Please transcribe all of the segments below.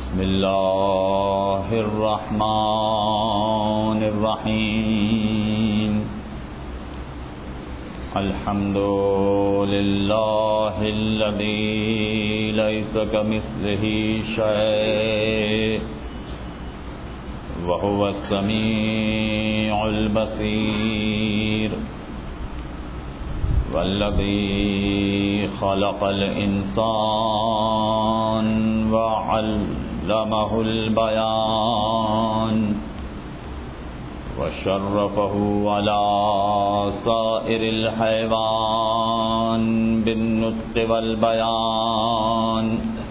بسم اللہ الرحمن الرحیم الحمد للہ الذی لیس کمثلہ شیء وہو السمیع البصیر والذی خلق الانسان وعلمہ البیان وشرفہ علی سائر الحیوان بالنطق والبیان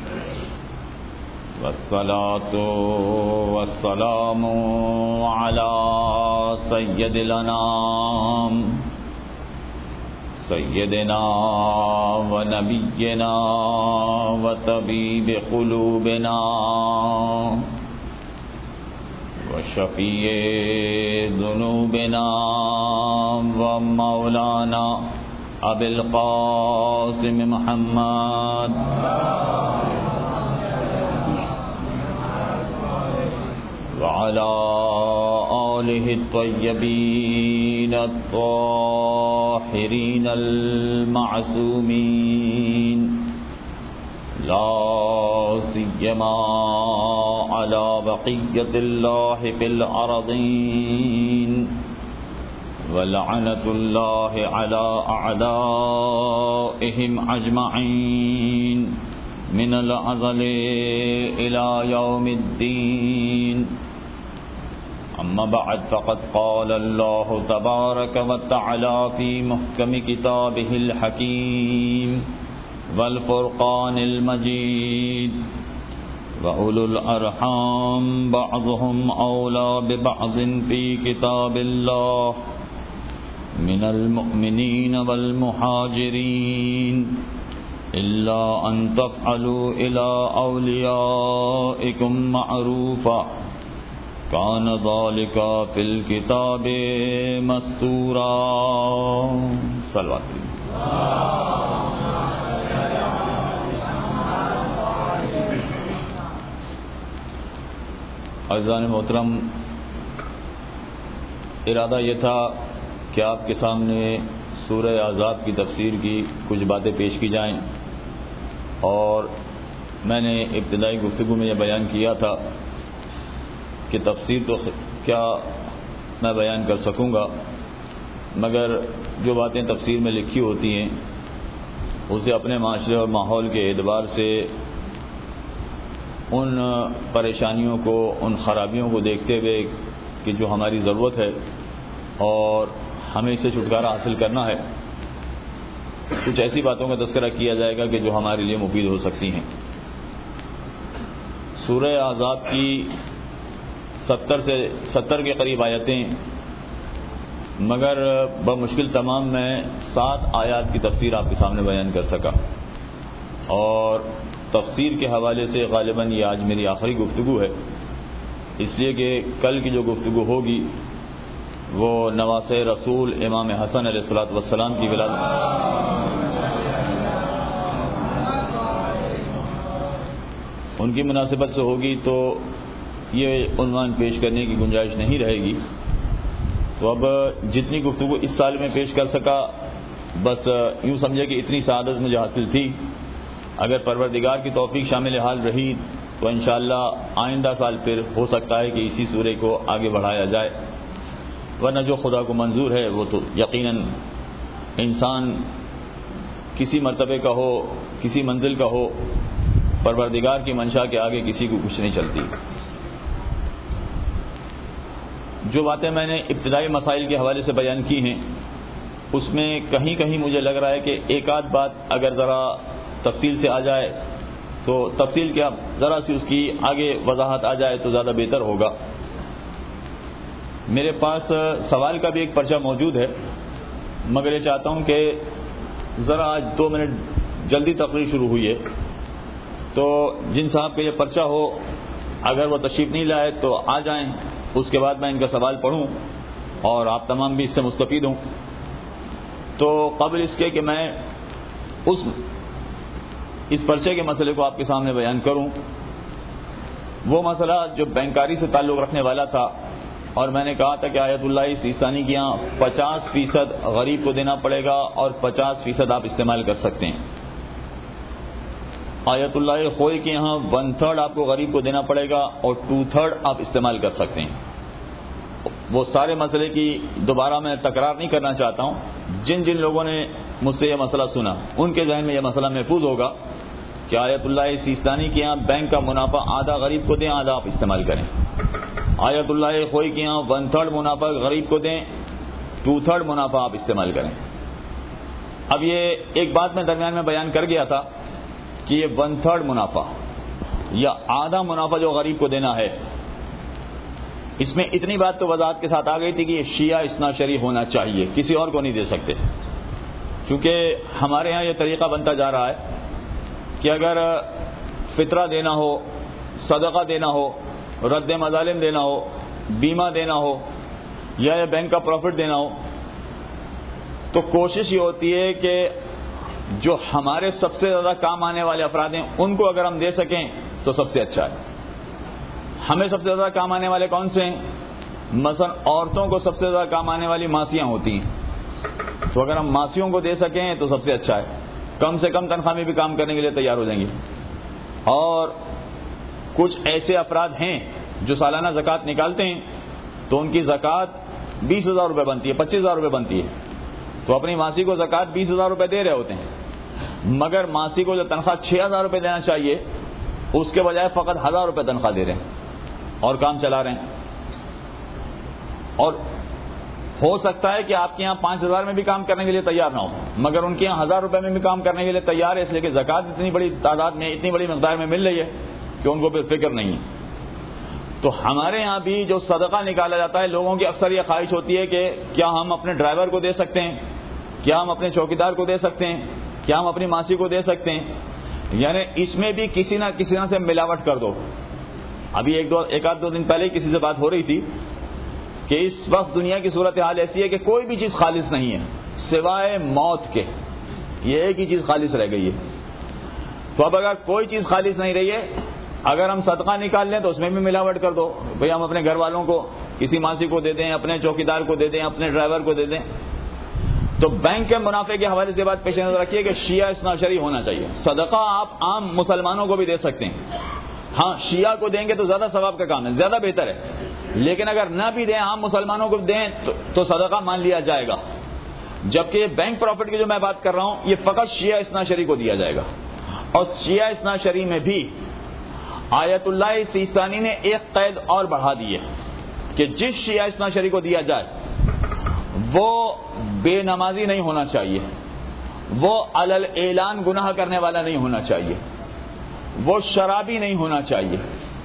والصلاة والسلام علی سید الانام سیدنا و نبینا و طبیب قلوبنا و شفیع ذنوبنا و مولانا ابی القاسم محمد وعلى آله الطيبين الطاهرين المعصومين لا سيما على بقية الله في الأرضين ولعنة الله على أعدائهم أجمعين من الأزل إلى يوم الدين اما بعد فقد قال الله تبارك وتعالى في محكم كتابه الحكيم والفرقان المجيد وأولو الأرحام بعضهم أولى ببعض في كتاب الله من المؤمنين والمهاجرين إلا أن تفعلوا إلى أوليائكم معروفا كان ذلك في الكتاب مسطورا صلوات عزیزان محترم، ارادہ یہ تھا کہ آپ کے سامنے سورہ احزاب کی تفسیر کی کچھ باتیں پیش کی جائیں، اور میں نے ابتدائی گفتگو میں یہ بیان کیا تھا کہ تفسیر تو کیا میں بیان کر سکوں گا، مگر جو باتیں تفسیر میں لکھی ہوتی ہیں اسے اپنے معاشرے اور ماحول کے اعتبار سے ان پریشانیوں کو، ان خرابیوں کو دیکھتے ہوئے کہ جو ہماری ضرورت ہے اور ہمیں اس سے چھٹکارا حاصل کرنا ہے، کچھ ایسی باتوں کا تذکرہ کیا جائے گا کہ جو ہمارے لیے مفید ہو سکتی ہیں۔ سورہ احزاب کی 70 کے قریب آیتیں، مگر بمشکل تمام میں 7 آیات کی تفسیر آپ کے سامنے بیان کر سکا، اور تفسیر کے حوالے سے غالباً یہ آج میری آخری گفتگو ہے، اس لیے کہ کل کی جو گفتگو ہوگی وہ نواسۂ رسول امام حسن علیہ الصلوۃ والسلام کی ولادت ان کی مناسبت سے ہوگی، تو یہ عنوان پیش کرنے کی گنجائش نہیں رہے گی۔ تو اب جتنی گفتگو اس سال میں پیش کر سکا، بس یوں سمجھے کہ اتنی سعادت مجھے حاصل تھی۔ اگر پروردگار کی توفیق شامل حال رہی تو انشاءاللہ آئندہ سال پھر ہو سکتا ہے کہ اسی سورے کو آگے بڑھایا جائے، ورنہ جو خدا کو منظور ہے وہ تو یقیناً انسان کسی مرتبے کا ہو، کسی منزل کا ہو، پروردگار کی منشا کے آگے کسی کو کچھ نہیں چلتی۔ جو باتیں میں نے ابتدائی مسائل کے حوالے سے بیان کی ہیں، اس میں کہیں کہیں مجھے لگ رہا ہے کہ ایک آدھ بات اگر ذرا تفصیل سے آ جائے تو تفصیل کیا ذرا سی اس کی آگے وضاحت آ جائے تو زیادہ بہتر ہوگا۔ میرے پاس سوال کا بھی ایک پرچہ موجود ہے، مگر یہ چاہتا ہوں کہ ذرا آج 2 منٹ جلدی تقریر شروع ہوئی ہے، تو جن صاحب کا یہ پرچہ ہو اگر وہ تشریف نہیں لائے تو آ جائیں، اس کے بعد میں ان کا سوال پڑھوں اور آپ تمام بھی اس سے مستفید ہوں۔ تو قبل اس کے کہ میں اس پرچے کے مسئلے کو آپ کے سامنے بیان کروں، وہ مسئلہ جو بینکاری سے تعلق رکھنے والا تھا، اور میں نے کہا تھا کہ آیت اللہ سیستانی کے یہاں 50% غریب کو دینا پڑے گا اور 50% آپ استعمال کر سکتے ہیں. آیت اللہ خوئی کے یہاں 1/3 آپ کو غریب کو دینا پڑے گا اور 2/3 آپ استعمال کر سکتے ہیں. وہ سارے مسئلے کی دوبارہ میں تکرار نہیں کرنا چاہتا ہوں. جن جن لوگوں نے مجھ سے یہ مسئلہ سنا ان کے ذہن میں یہ مسئلہ محفوظ ہوگا کہ آیت اللہ سیستانی کے یہاں بینک کا منافع آدھا غریب کو دیں، آدھا آپ استعمال کریں. آیت اللہ خوئی کے یہاں 1/3 منافع غریب کو دیں، 2/3 منافع آپ استعمال کریں. اب یہ ایک بات میں درمیان میں بیان کر گیا تھا کہ یہ 1/3 منافع یا آدھا منافع جو غریب کو دینا ہے، اس میں اتنی بات تو وضاحت کے ساتھ آ گئی تھی کہ یہ شیعہ اثنا عشری ہونا چاہیے، کسی اور کو نہیں دے سکتے. کیونکہ ہمارے ہاں یہ طریقہ بنتا جا رہا ہے کہ اگر فطرہ دینا ہو، صدقہ دینا ہو، رد مظالم دینا ہو، بیمہ دینا ہو یا یہ بینک کا پروفٹ دینا ہو، تو کوشش یہ ہوتی ہے کہ جو ہمارے سب سے زیادہ کام آنے والے افراد ہیں ان کو اگر ہم دے سکیں تو سب سے اچھا ہے. ہمیں سب سے زیادہ کام آنے والے کون سے ہیں؟ مثلا عورتوں کو سب سے زیادہ کام آنے والی ماسیاں ہوتی ہیں، تو اگر ہم ماسیوں کو دے سکیں تو سب سے اچھا ہے. کم سے کم تنخواہ میں بھی کام کرنے کے لیے تیار ہو جائیں گے. اور کچھ ایسے افراد ہیں جو سالانہ زکوٰۃ نکالتے ہیں تو ان کی زکوٰۃ 20,000 روپے بنتی ہے، 25,000 روپے بنتی ہے، تو اپنی ماسی کو زکوٰۃ 20,000 روپے دے رہے ہوتے ہیں، مگر ماسی کو جو تنخواہ 6,000 روپے دینا چاہیے اس کے بجائے فقط 1,000 روپے تنخواہ دے رہے ہیں اور کام چلا رہے ہیں. اور ہو سکتا ہے کہ آپ کے یہاں 5,000 میں بھی کام کرنے کے لیے تیار نہ ہو، مگر ان کے یہاں 1,000 روپے میں بھی کام کرنے کے لیے تیار ہے، اس لیے کہ زکوٰۃ اتنی بڑی تعداد میں، اتنی بڑی مقدار میں مل رہی ہے کہ ان کو پھر فکر نہیں ہے. تو ہمارے یہاں بھی جو صدقہ نکالا جاتا ہے، لوگوں کی اکثر یہ خواہش ہوتی ہے کہ کیا ہم اپنے ڈرائیور کو دے سکتے ہیں، کیا ہم اپنے چوکیدار کو دے سکتے ہیں، کیا ہم اپنی ماسی کو دے سکتے ہیں. یعنی اس میں بھی کسی نہ کسی سے ملاوٹ کر دو. ابھی ایک آدھ دو دن پہلے کسی سے بات ہو رہی تھی کہ اس وقت دنیا کی صورتحال ایسی ہے کہ کوئی بھی چیز خالص نہیں ہے سوائے موت کے. یہ ایک ہی چیز خالص رہ گئی ہے. تو اب اگر کوئی چیز خالص نہیں رہی ہے، اگر ہم صدقہ نکال لیں تو اس میں بھی ملاوٹ کر دو. بھئی ہم اپنے گھر والوں کو، کسی ماسی کو دے دیں، اپنے چوکیدار کو دے دیں، اپنے ڈرائیور کو دے دیں. تو بینک کے منافع کے حوالے سے بات پیش نظر رکھیے کہ شیعہ اثنا عشری ہونا چاہیے. صدقہ آپ عام مسلمانوں کو بھی دے سکتے ہیں، ہاں شیعہ کو دیں گے تو زیادہ ثواب کا کام ہے، زیادہ بہتر ہے. لیکن اگر نہ بھی دیں، عام مسلمانوں کو دیں تو صدقہ مان لیا جائے گا. جبکہ یہ بینک پروفٹ کی جو میں بات کر رہا ہوں یہ فقط شیعہ اثنا عشری کو دیا جائے گا. اور شیعہ اثنا عشری میں بھی آیت اللہ سیستانی نے ایک قید اور بڑھا دی ہے کہ جس شیعہ اثنا عشری کو دیا جائے وہ بے نمازی نہیں ہونا چاہیے، وہ علل اعلان گناہ کرنے والا نہیں ہونا چاہیے، وہ شرابی نہیں ہونا چاہیے.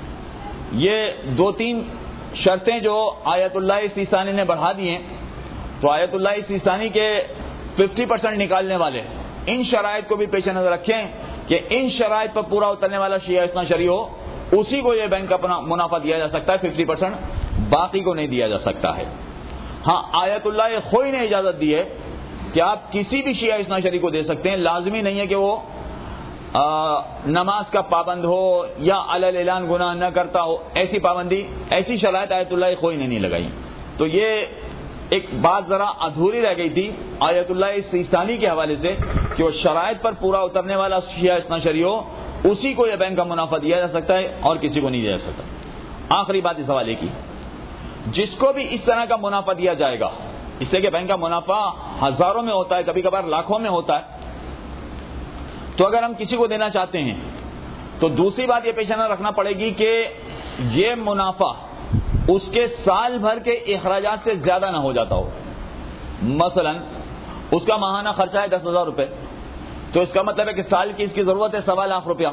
یہ 2-3 شرطیں جو آیت اللہ سیستانی نے بڑھا دی ہیں. تو آیت اللہ سیستانی کے 50% نکالنے والے ان شرائط کو بھی پیش نظر رکھیں کہ ان شرائط پر پورا اترنے والا شیعہ اثنا عشری ہو، اسی کو یہ بینک کا منافع دیا جا سکتا ہے 50%، باقی کو نہیں دیا جا سکتا ہے. ہاں آیت اللہ خوئی نے اجازت دی ہے کہ آپ کسی بھی شیعہ اثنا عشری کو دے سکتے ہیں، لازمی نہیں ہے کہ وہ نماز کا پابند ہو یا علل اعلان گناہ نہ کرتا ہو. ایسی پابندی، ایسی شرائط آیت اللہ خوئی نے نہیں لگائی. تو یہ ایک بات ذرا ادھوری رہ گئی تھی آیت اللہ سیستانی کے حوالے سے کہ وہ شرائط پر پورا اترنے والا شیعہ اثنا عشری ہو، اسی کو یہ بینک کا منافع دیا جا سکتا ہے اور کسی کو نہیں دیا جا سکتا. آخری بات اس حوالے کی، جس کو بھی اس طرح کا منافع دیا جائے گا، اس سے کہ بینک کا منافع ہزاروں میں ہوتا ہے، کبھی کبھار لاکھوں میں ہوتا ہے، تو اگر ہم کسی کو دینا چاہتے ہیں تو دوسری بات یہ پیش نظر رکھنا پڑے گی کہ یہ منافع اس کے سال بھر کے اخراجات سے زیادہ نہ ہو جاتا ہو. مثلا اس کا ماہانہ خرچہ ہے 10,000 روپے، تو اس کا مطلب ہے کہ سال کی اس کی ضرورت ہے 1.25 لاکھ روپیہ.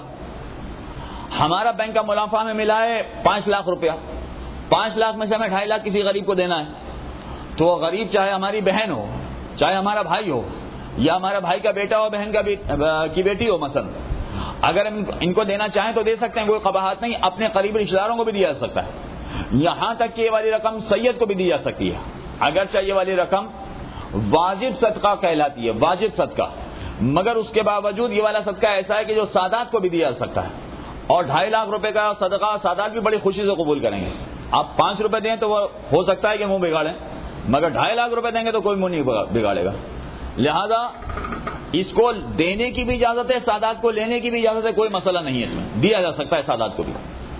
ہمارا بینک کا منافع ہمیں ملا ہے 5 لاکھ روپیہ. 5 لاکھ میں سے ہمیں 2.5 لاکھ کسی غریب کو دینا ہے. تو وہ غریب چاہے ہماری بہن ہو، چاہے ہمارا بھائی ہو، یا ہمارا بھائی کا بیٹا ہو، بہن کی بیٹی ہو، مثلا اگر ہم ان کو دینا چاہیں تو دے سکتے ہیں، کوئی قباحت نہیں. اپنے قریبی رشتہ داروں کو بھی دیا جا سکتا ہے. یہاں تک کہ یہ والی رقم سید کو بھی دی جا سکتی ہے، اگرچہ یہ والی رقم واجب صدقہ کہلاتی ہے، واجب صدقہ، مگر اس کے باوجود یہ والا صدقہ ایسا ہے کہ جو سادات کو بھی دیا جا سکتا ہے. اور 2.5 لاکھ روپے کا صدقہ سادات بھی بڑی خوشی سے قبول کریں گے. آپ 5 روپے دیں تو وہ ہو سکتا ہے کہ منہ بگاڑیں, مگر 2.5 لاکھ روپے دیں گے تو کوئی منہ نہیں بگاڑے گا. لہذا اس کو دینے کی بھی اجازت ہے, سادات کو لینے کی بھی اجازت ہے, کوئی مسئلہ نہیں ہے اس میں, دیا جا سکتا ہے سادات کو بھی.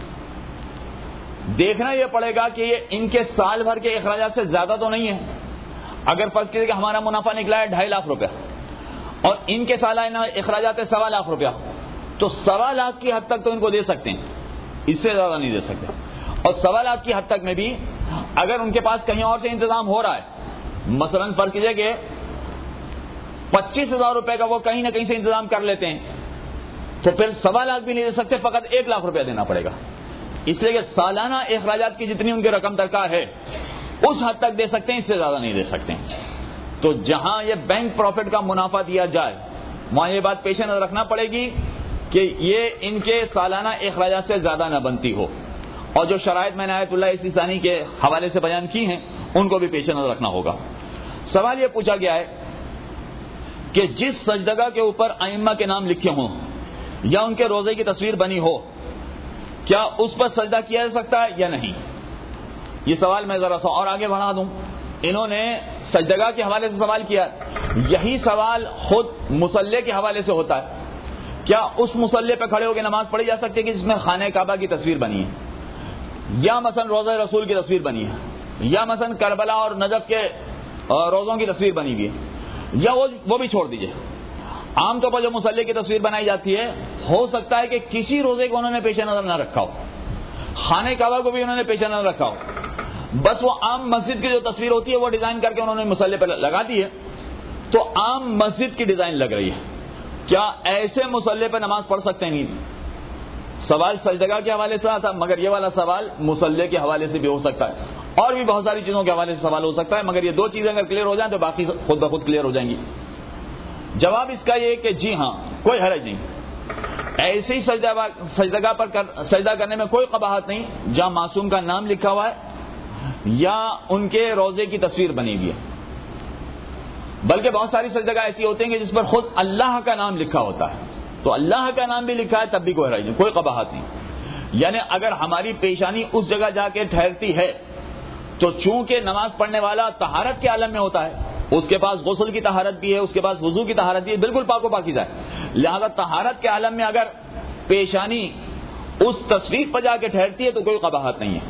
دیکھنا یہ پڑے گا کہ یہ ان کے سال بھر کے اخراجات سے زیادہ تو نہیں ہے. اگر فرض کیجیے کہ ہمارا منافع نکلا ہے 2.5 لاکھ روپیہ اور ان کے سالانہ اخراجات ہے 1.25 لاکھ روپیہ, تو 1.25 لاکھ کی حد تک تو ان کو دے سکتے ہیں, اس سے زیادہ نہیں دے سکتے. اور 1.25 لاکھ کی حد تک میں بھی اگر ان کے پاس کہیں اور سے انتظام ہو رہا ہے, مثلا فرض کیجیے کہ 25,000 روپے کا وہ کہیں نہ کہیں سے انتظام کر لیتے ہیں, تو پھر 1.25 لاکھ بھی نہیں دے سکتے, فقط 1 لاکھ روپیہ دینا پڑے گا. اس لیے کہ سالانہ اخراجات کی جتنی ان کی رقم درکار ہے اس حد تک دے سکتے ہیں, اس سے زیادہ نہیں دے سکتے. تو جہاں یہ بینک پروفٹ کا منافع دیا جائے وہاں یہ بات پیش نظر رکھنا پڑے گی کہ یہ ان کے سالانہ اخراجات سے زیادہ نہ بنتی ہو, اور جو شرائط میں نے آیت اللہ السیستانی کے حوالے سے بیان کی ہیں ان کو بھی پیش نظر رکھنا ہوگا. سوال یہ پوچھا گیا ہے کہ جس سجدگاہ کے اوپر ائمہ کے نام لکھے ہوں یا ان کے روزے کی تصویر بنی ہو, کیا اس پر سجدہ کیا جا سکتا ہے یا نہیں؟ یہ سوال میں ذرا سا اور آگے بڑھا دوں. انہوں نے سجدگاہ کے حوالے سے سوال کیا, یہی سوال خود مصلی کے حوالے سے ہوتا ہے. کیا اس مصلی پہ کھڑے ہو کے نماز پڑھی جا سکتی ہے کہ جس میں خانہ کعبہ کی تصویر بنی ہے, یا مثلا روضہ رسول کی تصویر بنی ہے, یا مثلا کربلا اور نجف کے روزوں کی تصویر بنی ہوئی ہے, یا وہ بھی چھوڑ دیجئے. عام طور پر جو مصلی کی تصویر بنائی جاتی ہے, ہو سکتا ہے کہ کسی روزے کو انہوں نے پیش نظر نہ رکھا ہو, خانہ کعبہ کو بھی انہوں نے پیش نظر رکھا ہو, بس وہ عام مسجد کی جو تصویر ہوتی ہے وہ ڈیزائن کر کے انہوں نے مصلی پہ لگا دی ہے, تو عام مسجد کی ڈیزائن لگ رہی ہے. کیا ایسے مصلی پہ نماز پڑھ سکتے ہیں؟ سوال سجدگاہ کے حوالے سے تھا, مگر یہ والا سوال مصلی کے حوالے سے بھی ہو سکتا ہے, اور بھی بہت ساری چیزوں کے حوالے سے سوال ہو سکتا ہے, مگر یہ 2 چیزیں اگر کلیئر ہو جائیں تو باقی خود بخود کلیئر ہو جائیں گی. جواب اس کا یہ کہ جی ہاں, کوئی حرج نہیں. ایسے ہی سجدگاہ پر سجدہ کرنے میں کوئی قباحت نہیں جہاں معصوم کا نام لکھا ہوا ہے یا ان کے روزے کی تصویر بنی ہوئی ہے. بلکہ بہت ساری سجدگاہ ایسی ہوتی ہیں کہ جس پر خود اللہ کا نام لکھا ہوتا ہے, تو اللہ کا نام بھی لکھا ہے تب بھی کوئی حرج نہیں, کوئی قباحت نہیں. یعنی اگر ہماری پیشانی اس جگہ جا کے ٹھہرتی ہے تو چونکہ نماز پڑھنے والا طہارت کے عالم میں ہوتا ہے, اس کے پاس غسل کی طہارت بھی ہے, اس کے پاس وضو کی طہارت بھی ہے, بالکل پاک و پاکیزہ ہے. لہذا طہارت کے عالم میں اگر پیشانی اس تصویر پر جا کے ٹھہرتی ہے تو کوئی قباحت نہیں ہے,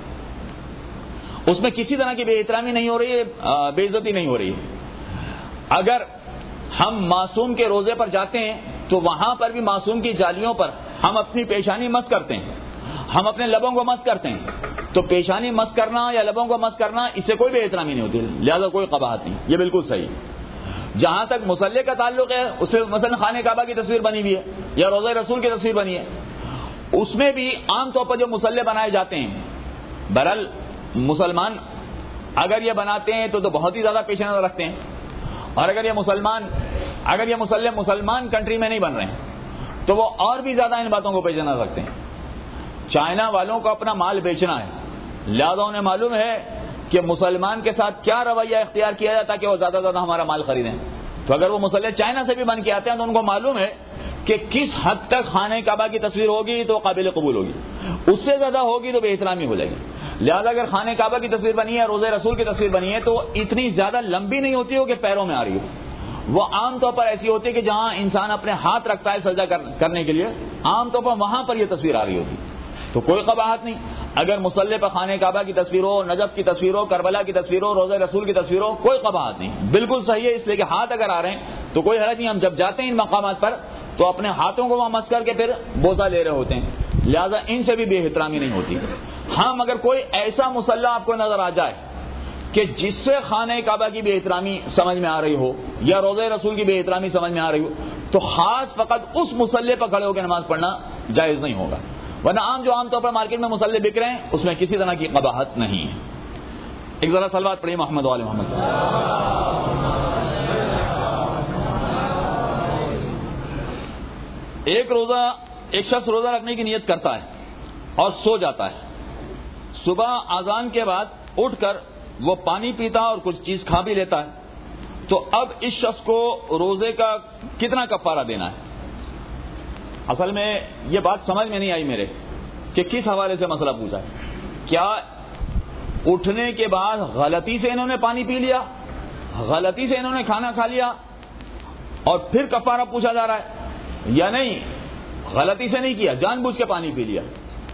اس میں کسی طرح کی بے احترامی نہیں ہو رہی ہے, بے عزتی نہیں ہو رہی ہے. اگر ہم معصوم کے روزے پر جاتے ہیں تو وہاں پر بھی معصوم کی جالیوں پر ہم اپنی پیشانی مس کرتے ہیں, ہم اپنے لبوں کو مس کرتے ہیں, تو پیشانی مس کرنا یا لبوں کو مس کرنا اس سے کوئی بے احترامی نہیں ہوتی, لہذا کوئی قباحت نہیں, یہ بالکل صحیح. جہاں تک مصلی کا تعلق ہے, اس سے مثلا خانہ کعبہ کی تصویر بنی ہوئی ہے یا روضہ رسول کی تصویر بنی ہے, اس میں بھی عام طور پر جو مصلی بنائے جاتے ہیں, بہرحال مسلمان اگر یہ بناتے ہیں تو بہت ہی زیادہ پیش نظر رکھتے ہیں, اور اگر یہ مسلمان کنٹری میں نہیں بن رہے ہیں تو وہ اور بھی زیادہ ان باتوں کو پیش نظر رکھتے ہیں. چائنا والوں کو اپنا مال بیچنا ہے, لہذا انہیں معلوم ہے کہ مسلمان کے ساتھ کیا رویہ اختیار کیا جائے تاکہ وہ زیادہ زیادہ ہمارا مال خریدیں. تو اگر وہ مصلی چائنا سے بھی بن کے آتے ہیں تو ان کو معلوم ہے کہ کس حد تک خانہ کعبہ کی تصویر ہوگی تو قابل قبول ہوگی, اس سے زیادہ ہوگی تو بے احترامی ہو جائے گی. لہذا اگر خانہ کعبہ کی تصویر بنی ہے, روضہ رسول کی تصویر بنی ہے, تو اتنی زیادہ لمبی نہیں ہوتی ہو کہ پیروں میں آ رہی ہو. وہ عام طور پر ایسی ہوتی ہے کہ جہاں انسان اپنے ہاتھ رکھتا ہے سجدہ کرنے کے لیے, عام طور پر وہاں پر یہ تصویر آ رہی ہوتی, تو کوئی قباحت نہیں. اگر مصلی پر خانہ کعبہ کی تصویر ہو, نجف کی تصویر ہو, کربلا کی تصویر ہو, روضہ رسول کی تصویر ہو, کوئی قباحت نہیں, بالکل صحیح ہے. اس لیے کہ ہاتھ اگر آ رہے ہیں تو کوئی حرج نہیں. ہم جب جاتے ہیں ان مقامات پر تو اپنے ہاتھوں کو وہاں مس کر کے پھر بوسہ لے رہے ہوتے ہیں, لہذا ان سے بھی بے احترامی نہیں ہوتی. ہاں مگر کوئی ایسا مصلی آپ کو نظر آ جائے کہ جس سے خانہ کعبہ کی بے احترامی سمجھ میں آ رہی ہو یا روضہ رسول کی بے احترامی سمجھ میں آ رہی ہو, تو خاص فقط اس مصلی پر کھڑے ہو کے نماز پڑھنا جائز نہیں ہوگا. ورنہ عام طور پر مارکیٹ میں مصلی بک رہے ہیں اس میں کسی طرح کی قباحت نہیں ہے. ایک ذرا صلوات پڑھیے محمد وآل محمد. ایک شخص روزہ رکھنے کی نیت کرتا ہے اور سو جاتا ہے, صبح اذان کے بعد اٹھ کر وہ پانی پیتا اور کچھ چیز کھا بھی لیتا ہے, تو اب اس شخص کو روزے کا کتنا کفارہ دینا ہے؟ اصل میں یہ بات سمجھ میں نہیں آئی میرے کہ کس حوالے سے مسئلہ پوچھا ہے. کیا اٹھنے کے بعد غلطی سے انہوں نے پانی پی لیا, غلطی سے انہوں نے کھانا کھا لیا اور پھر کفارہ پوچھا جا رہا ہے, یا نہیں غلطی سے نہیں کیا, جان بوجھ کے پانی پی لیا؟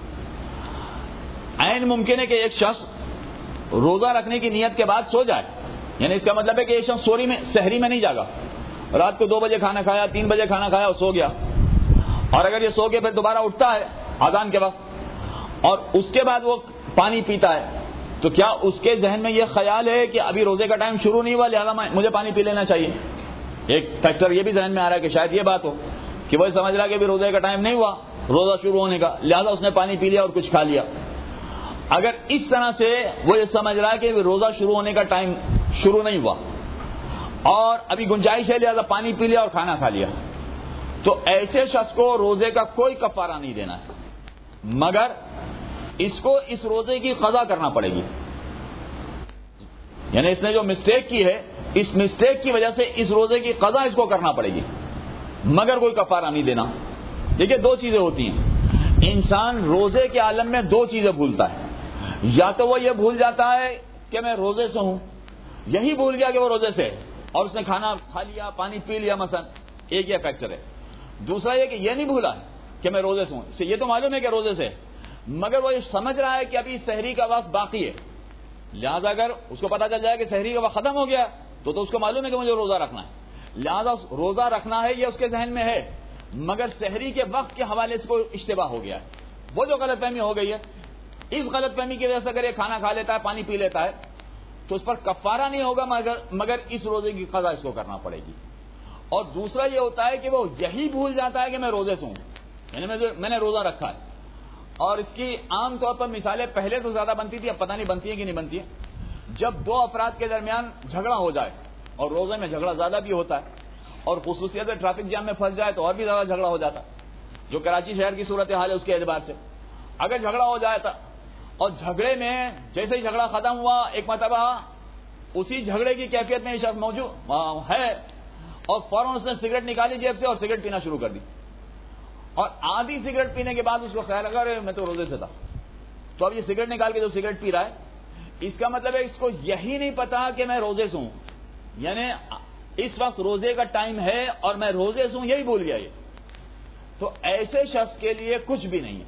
عین ممکن ہے کہ ایک شخص روزہ رکھنے کی نیت کے بعد سو جائے, یعنی اس کا مطلب ہے کہ ایک شخص سحری میں نہیں جاگا, رات کو 2 بجے کھانا کھایا, 3 بجے کھانا کھایا اور سو گیا, اور اگر یہ سو کے پھر دوبارہ اٹھتا ہے اذان کے وقت اور اس کے بعد وہ پانی پیتا ہے, تو کیا اس کے ذہن میں یہ خیال ہے کہ ابھی روزے کا ٹائم شروع نہیں ہوا لہذا مجھے پانی پی لینا چاہیے؟ ایک فیکٹر یہ بھی ذہن میں آ رہا ہے کہ شاید یہ بات ہو کہ وہ سمجھ رہا کہ ابھی روزے کا ٹائم نہیں ہوا روزہ شروع ہونے کا, لہذا اس نے پانی پی لیا اور کچھ کھا لیا. اگر اس طرح سے وہ یہ سمجھ رہا ہے کہ روزہ شروع ہونے کا ٹائم شروع نہیں ہوا اور ابھی گنجائش ہے لہذا پانی پی لیا اور کھانا کھا لیا, تو ایسے شخص کو روزے کا کوئی کفارہ نہیں دینا ہے, مگر اس کو اس روزے کی قضا کرنا پڑے گی. یعنی اس نے جو مسٹیک کی ہے, اس مسٹیک کی وجہ سے اس روزے کی قضا اس کو کرنا پڑے گی, مگر کوئی کفارہ نہیں دینا. دیکھیے 2 چیزیں ہوتی ہیں, انسان روزے کے عالم میں 2 چیزیں بھولتا ہے. یا تو وہ یہ بھول جاتا ہے کہ میں روزے سے ہوں, یہی بھول گیا کہ وہ روزے سے اور اس نے کھانا کھا لیا, پانی پی لیا مثلا, ایک یہ فیکٹر ہے. دوسرا یہ کہ یہ نہیں بھولا کہ میں روزے سے ہوں, اسے یہ تو معلوم ہے کہ روزے سے, مگر وہ یہ سمجھ رہا ہے کہ ابھی سحری کا وقت باقی ہے, لہذا اگر اس کو پتا چل جائے کہ سحری کا وقت ختم ہو گیا تو اس کو معلوم ہے کہ مجھے روزہ رکھنا ہے, لہذا روزہ رکھنا ہے یہ اس کے ذہن میں ہے, مگر سحری کے وقت کے حوالے سے کوئی اشتباہ ہو گیا ہے, وہ جو غلط فہمی ہو گئی ہے, اس غلط فہمی کی وجہ سے اگر یہ کھانا کھا لیتا ہے, پانی پی لیتا ہے, تو اس پر کفارہ نہیں ہوگا, مگر اس روزے کی قضا اس کو کرنا پڑے گی. اور دوسرا یہ ہوتا ہے کہ وہ یہی بھول جاتا ہے کہ میں روزے سے ہوں, یعنی میں نے روزہ رکھا ہے, اور اس کی عام طور پر مثالیں پہلے تو زیادہ بنتی تھی, اب پتہ نہیں بنتی ہے کہ نہیں بنتی ہے. جب 2 افراد کے درمیان جھگڑا ہو جائے, اور روزے میں جھگڑا زیادہ بھی ہوتا ہے, اور خصوصیت ٹریفک جام میں پھنس جائے تو اور بھی زیادہ جھگڑا ہو جاتا ہے, جو کراچی شہر کی صورتحال ہے اس کے اعتبار سے. اگر جھگڑا ہو جائے اور جھگڑے میں جیسے ہی جھگڑا ختم ہوا, ایک مرتبہ اسی جھگڑے کی کیفیت میں یہ شخص موجود ہے اور فوراً اس نے سگریٹ نکالی جیب سے اور سگریٹ پینا شروع کر دی, اور آدھی سگریٹ پینے کے بعد اس کو خیال لگا میں تو روزے سے تھا, تو اب یہ سگریٹ نکال کے جو سگریٹ پی رہا ہے, اس کا مطلب ہے اس کو یہی نہیں پتا کہ میں روزے سے ہوں, یعنی اس وقت روزے کا ٹائم ہے اور میں روزے سے ہوں, یہی بھول گیا یہ. تو ایسے شخص کے لیے کچھ بھی نہیں ہے,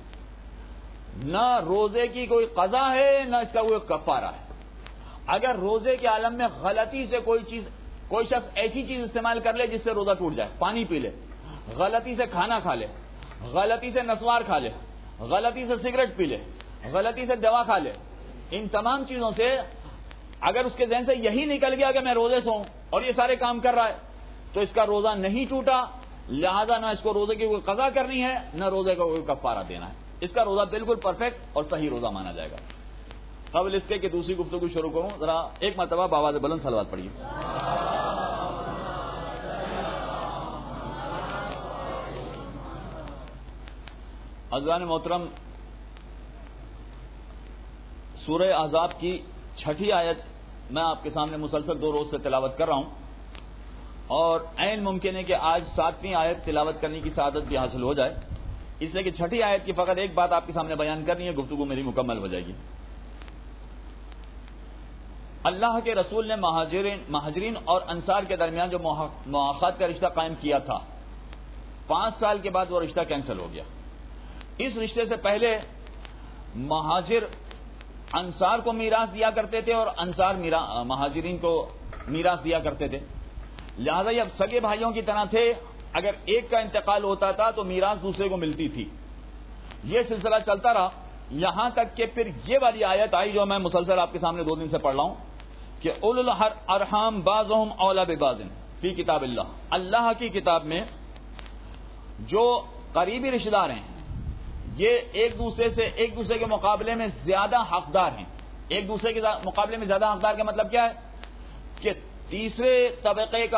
نہ روزے کی کوئی قضا ہے نہ اس کا کوئی کفارہ ہے. اگر روزے کے عالم میں غلطی سے کوئی شخص ایسی چیز استعمال کر لے جس سے روزہ ٹوٹ جائے, پانی پی لے, غلطی سے کھانا کھا لے, غلطی سے نسوار کھا لے, غلطی سے سگریٹ پی لے, غلطی سے دوا کھا لے, ان تمام چیزوں سے اگر اس کے ذہن سے یہی نکل گیا کہ میں روزے سے ہوں اور یہ سارے کام کر رہا ہے, تو اس کا روزہ نہیں ٹوٹا, لہذا نہ اس کو روزے کی کوئی قضا کرنی ہے نہ روزے کا کوئی کفارہ دینا ہے. اس کا روزہ بالکل پرفیکٹ اور صحیح روزہ مانا جائے گا. قبل اس کے کہ دوسری گفتگو شروع کروں, ذرا ایک مرتبہ بآواز بلند صلوات پڑھیے. عزیزان محترم, سورہ احزاب کی 6 آیت میں آپ کے سامنے مسلسل 2 روز سے تلاوت کر رہا ہوں, اور عین ممکن ہے کہ آج 7ویں آیت تلاوت کرنے کی سعادت بھی حاصل ہو جائے, اس لیے کہ 6 آیت کی فقط ایک بات آپ کے سامنے بیان کرنی ہے, گفتگو میری مکمل ہو جائے گی. اللہ کے رسول نے مہاجرین اور انصار کے درمیان جو مواخات کا رشتہ قائم کیا تھا, 5 سال کے بعد وہ رشتہ کینسل ہو گیا. اس رشتے سے پہلے مہاجر انصار کو میراث دیا کرتے تھے اور انصار مہاجرین کو میراث دیا کرتے تھے, لہذا یہ اب سگے بھائیوں کی طرح تھے. اگر ایک کا انتقال ہوتا تھا تو میراث دوسرے کو ملتی تھی. یہ سلسلہ چلتا رہا یہاں تک کہ پھر یہ والی آیت آئی جو میں مسلسل آپ کے سامنے 2 دن سے پڑھ رہا ہوں کہ اولو الارحام بعضهم اولی ببعض فی کتاب اللہ. اللہ کی کتاب میں جو قریبی رشتہ دار ہیں یہ ایک دوسرے کے مقابلے میں زیادہ حقدار ہیں. ایک دوسرے کے مقابلے میں زیادہ حقدار کا مطلب کیا ہے کہ تیسرے طبقے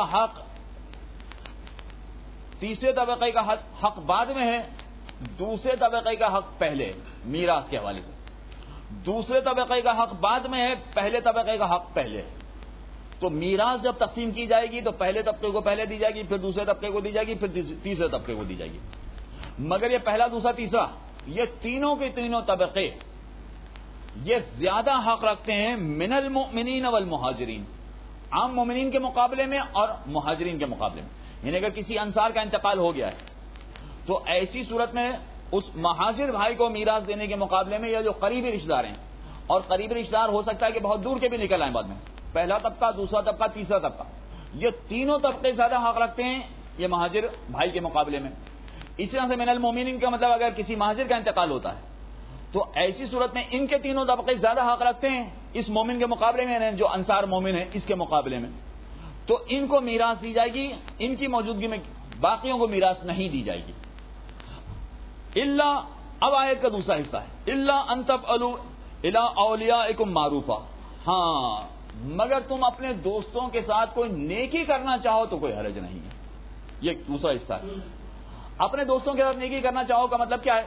کا حق بعد میں ہے, دوسرے طبقے کا حق پہلے. میراث کے حوالے سے دوسرے طبقے کا حق بعد میں ہے, پہلے طبقے کا حق پہلے. تو میراث جب تقسیم کی جائے گی تو پہلے طبقے کو پہلے دی جائے گی, پھر دوسرے طبقے کو دی جائے گی, پھر تیسرے طبقے کو دی جائے گی. مگر یہ پہلا دوسرا تیسرا یہ تینوں کے تینوں طبقے یہ زیادہ حق رکھتے ہیں من المؤمنین والمہاجرین، عام مومنین کے مقابلے میں اور مہاجرین کے مقابلے میں. یعنی اگر کسی انصار کا انتقال ہو گیا ہے تو ایسی صورت میں اس مہاجر بھائی کو میراث دینے کے مقابلے میں یہ جو قریبی رشتہ دار ہیں، اور قریبی رشتہ دار ہو سکتا ہے کہ بہت دور کے بھی نکل آئیں بعد میں، پہلا طبقہ، دوسرا طبقہ، تیسرا طبقہ، یہ تینوں طبقے زیادہ حق رکھتے ہیں یہ مہاجر بھائی کے مقابلے میں. اسی طرح سے من المومنین کا مطلب اگر کسی مہاجر کا انتقال ہوتا ہے تو ایسی صورت میں ان کے تینوں طبقے زیادہ حق رکھتے ہیں اس مومن کے مقابلے میں، جو انصار مومن ہے اس کے مقابلے میں. تو ان کو میراث دی جائے گی، ان کی موجودگی میں باقیوں کو میراث نہیں دی جائے گی. الا، اب آیت کا دوسرا حصہ ہے، الا ان تفعلوا الی اولیاءکم معروفا، ہاں مگر تم اپنے دوستوں کے ساتھ کوئی نیکی کرنا چاہو تو کوئی حرج نہیں ہے. یہ دوسرا حصہ ہے. اپنے دوستوں کے ساتھ نیکی کرنا چاہو کا مطلب کیا ہے؟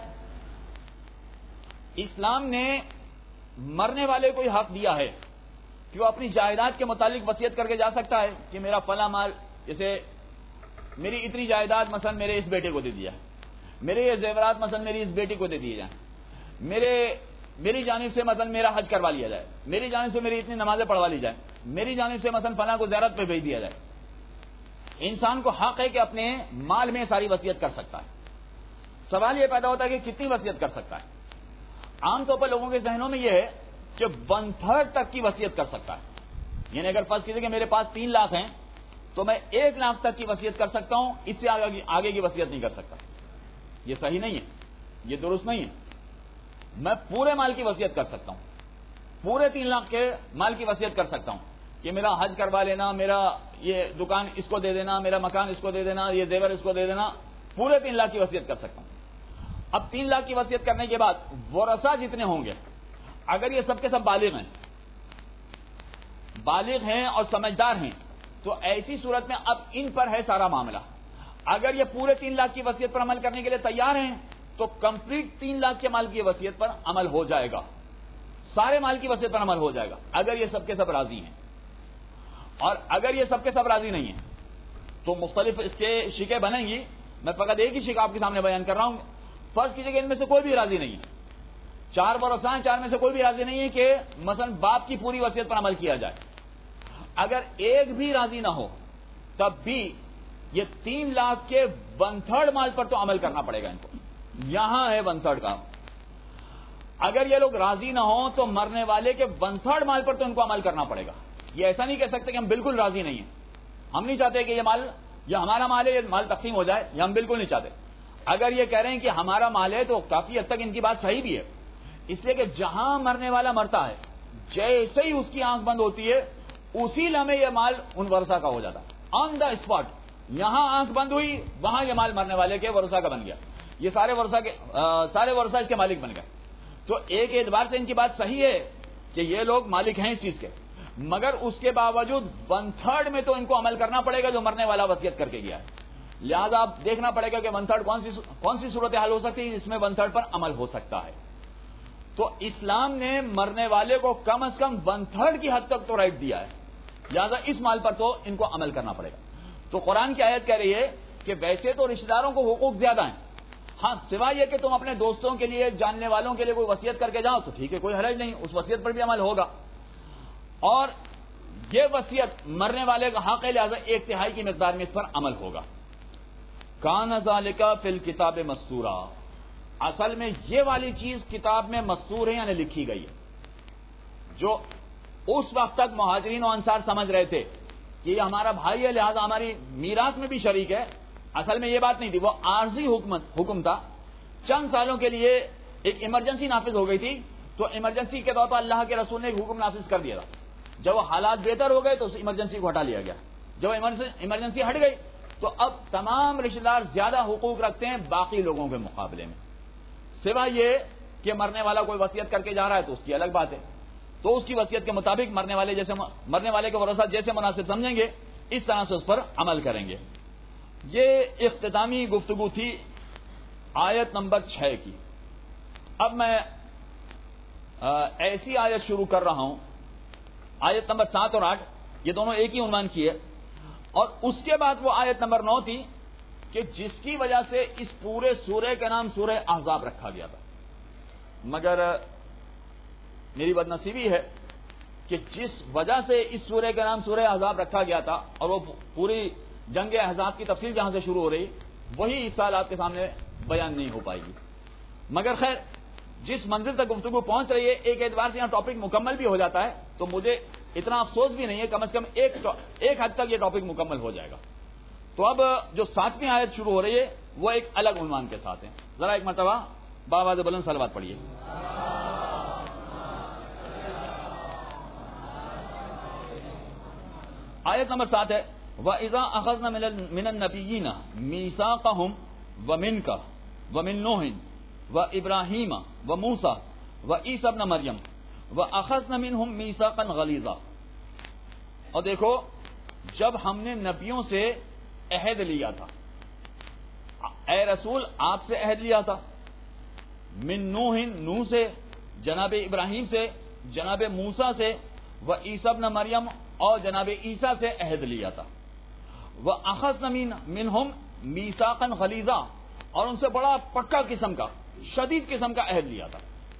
اسلام نے مرنے والے کو حق دیا ہے کہ وہ اپنی جائیداد کے متعلق وصیت کر کے جا سکتا ہے کہ میرا فلاں مال، جیسے میری اتنی جائیداد مثلا میرے اس بیٹے کو دے دیا ہے، میرے یہ زیورات مثلا میری اس بیٹی کو دے دیے جائیں، میری جانب سے مثلا میرا حج کروا لیا جائے، میری جانب سے میری اتنی نمازیں پڑھوا لی جائیں، میری جانب سے مثلا فلاں کو زیارت پہ بھیج دیا جائے. انسان کو حق ہے کہ اپنے مال میں ساری وصیت کر سکتا ہے. سوال یہ پیدا ہوتا ہے کہ کتنی وصیت کر سکتا ہے. عام طور پر لوگوں کے ذہنوں میں یہ ہے کہ 1/3 تک کی وصیت کر سکتا ہے. یعنی اگر فرض کیجیے کہ میرے پاس 3 لاکھ ہیں تو میں 1 لاکھ تک کی وصیت کر سکتا ہوں، اس سے آگے کی وصیت نہیں کر سکتا. یہ صحیح نہیں ہے، یہ درست نہیں ہے. میں پورے مال کی وصیت کر سکتا ہوں، پورے 3 لاکھ کے مال کی وصیت کر سکتا ہوں کہ میرا حج کروا لینا، میرا یہ دکان اس کو دے دینا، میرا مکان اس کو دے دینا، یہ زیور اس کو دے دینا، پورے 3 لاکھ کی وصیت کر سکتا ہوں. اب 3 لاکھ کی وصیت کرنے کے بعد ورثہ جتنے ہوں گے، اگر یہ سب کے سب بالغ ہیں اور سمجھدار ہیں تو ایسی صورت میں اب ان پر ہے سارا معاملہ. اگر یہ پورے 3 لاکھ کی وصیت پر عمل کرنے کے لیے تیار ہیں تو کمپلیٹ 3 لاکھ کے مال کی وصیت پر عمل ہو جائے گا، سارے مال کی وصیت پر عمل ہو جائے گا اگر یہ سب کے سب راضی ہیں. اور اگر یہ سب کے سب راضی نہیں ہیں تو مختلف اس کے شکیں بنیں گی. میں فقط ایک ہی شک آپ کے سامنے بیان کر رہا ہوں. فرض کیجیے کہ ان میں سے کوئی بھی راضی نہیں ہے، 4 ورثہ ہیں، 4 میں سے کوئی بھی راضی نہیں ہے کہ مثلا باپ کی پوری وصیت پر عمل کیا جائے. اگر ایک بھی راضی نہ ہو تب بھی یہ 3 لاکھ کے 1/3 مال پر تو عمل کرنا پڑے گا ان کو. یہاں ہے 1/3 کا. اگر یہ لوگ راضی نہ ہوں تو مرنے والے کے 1/3 مال پر تو ان کو عمل کرنا پڑے گا. یہ ایسا نہیں کہہ سکتے کہ ہم بالکل راضی نہیں ہیں، ہم نہیں چاہتے کہ یہ ہمارا مال ہے، یہ مال تقسیم ہو جائے، یہ ہم بالکل نہیں چاہتے. اگر یہ کہہ رہے ہیں کہ ہمارا مال ہے تو کافی حد تک ان کی بات صحیح بھی ہے، اس لیے کہ جہاں مرنے والا مرتا ہے جیسے ہی اس کی آنکھ بند ہوتی ہے اسی لمحے یہ مال ان ورثہ کا ہو جاتا ہے، آن دا اسپاٹ. یہاں آنکھ بند ہوئی وہاں یہ مال مرنے والے کے ورثہ کا بن گیا، یہ سارے ورثہ اس کے مالک بن گئے. تو ایک اعتبار سے ان کی بات صحیح ہے کہ یہ لوگ مالک ہیں اس چیز کے، مگر اس کے باوجود 1/3 میں تو ان کو عمل کرنا پڑے گا جو مرنے والا وصیت کر کے گیا ہے. لہذا آپ دیکھنا پڑے گا کہ 1/3 کون سی صورتحال ہو سکتی ہے جس میں 1/3 پر عمل ہو سکتا ہے. تو اسلام نے مرنے والے کو کم از کم 1/3 کی حد تک تو رائٹ دیا ہے، لہذا اس مال پر تو ان کو عمل کرنا پڑے گا. تو قرآن کی آیت کہہ رہی ہے کہ ویسے تو رشتہ داروں کو حقوق زیادہ ہیں، ہاں سوائے یہ کہ تم اپنے دوستوں کے لیے، جاننے والوں کے لیے کوئی وصیت کر کے جاؤ تو ٹھیک ہے، کوئی حرج نہیں، اس وصیت پر بھی عمل ہوگا. اور یہ وصیت مرنے والے کا حق ہے، لہذا 1/3 کی مقدار میں اس پر عمل ہوگا. کان ذالک فی الکتاب مستورا، اصل میں یہ والی چیز کتاب میں مستور ہے، یعنی لکھی گئی ہے. جو اس وقت تک مہاجرین و انصار سمجھ رہے تھے کہ یہ ہمارا بھائی ہے لہذا ہماری میراث میں بھی شریک ہے، اصل میں یہ بات نہیں تھی، وہ عارضی حکم تھا. چند سالوں کے لیے ایک ایمرجنسی نافذ ہو گئی تھی، تو ایمرجنسی کے طور پر اللہ کے رسول نے ایک حکم نافذ کر دیا تھا. جب وہ حالات بہتر ہو گئے تو اس ایمرجنسی کو ہٹا لیا گیا. جب ایمرجنسی ہٹ گئی تو اب تمام رشتہ دار زیادہ حقوق رکھتے ہیں باقی لوگوں کے مقابلے میں، سوائے یہ کہ مرنے والا کوئی وصیت کر کے جا رہا ہے تو اس کی الگ بات ہے، تو اس کی وصیت کے مطابق مرنے والے کے ورثہ جیسے مناسب سمجھیں گے اس طرح سے اس پر عمل کریں گے. یہ اختتامی گفتگو تھی آیت نمبر 6 کی. اب میں ایسی آیت شروع کر رہا ہوں، آیت نمبر 7 اور 8 یہ دونوں ایک ہی عنوان کی ہے، اور اس کے بعد وہ آیت نمبر 9 تھی کہ جس کی وجہ سے اس پورے سورہ کا نام سورہ احزاب رکھا گیا تھا، مگر میری بدنصیبی ہے کہ جس وجہ سے اس سورہ کا نام سورہ احزاب رکھا گیا تھا، اور وہ پوری جنگ احزاب کی تفصیل جہاں سے شروع ہو رہی، وہی اس سال آپ کے سامنے بیان نہیں ہو پائے گی۔ مگر خیر، جس منزل تک گفتگو پہنچ رہی ہے، ایک اعتبار سے یہاں ٹاپک مکمل بھی ہو جاتا ہے، تو مجھے اتنا افسوس بھی نہیں ہے، کم از کم ایک حد تک یہ ٹاپک مکمل ہو جائے گا۔ تو اب جو 7ویں آیت شروع ہو رہی ہے وہ ایک الگ عنوان کے ساتھ ہے، ذرا ایک مرتبہ بآواز بلند صلوات پڑھیے۔ آیت نمبر 7 ہے، وَإِذَا أَخَذْنَا مِنَ النَّبِيِّينَ مِيثَاقَهُمْ وَمِنْكَ وَمِن نُوحٍ وَإِبْرَاهِيمَ وَمُوسَى وَعِيسَى ابْنَ مَرْيَمَ وَأَخَذْنَا مِنْهُمْ مِيثَاقًا غَلِيظًا۔ اور دیکھو، جب ہم نے نبیوں سے عہد لیا تھا، اے رسول آپ سے عہد لیا تھا، من نوح، نوح سے، جناب ابراہیم سے، جناب موسیٰ سے، وعیسی ابن مریم، اور جناب عیسیٰ سے عہد لیا تھا، وَأَخَذْنَا مِنْهُمْ مِيثَاقًا غَلِيظًا، اور ان سے بڑا پکا قسم کا، شدید قسم کا عہد لیا تھا۔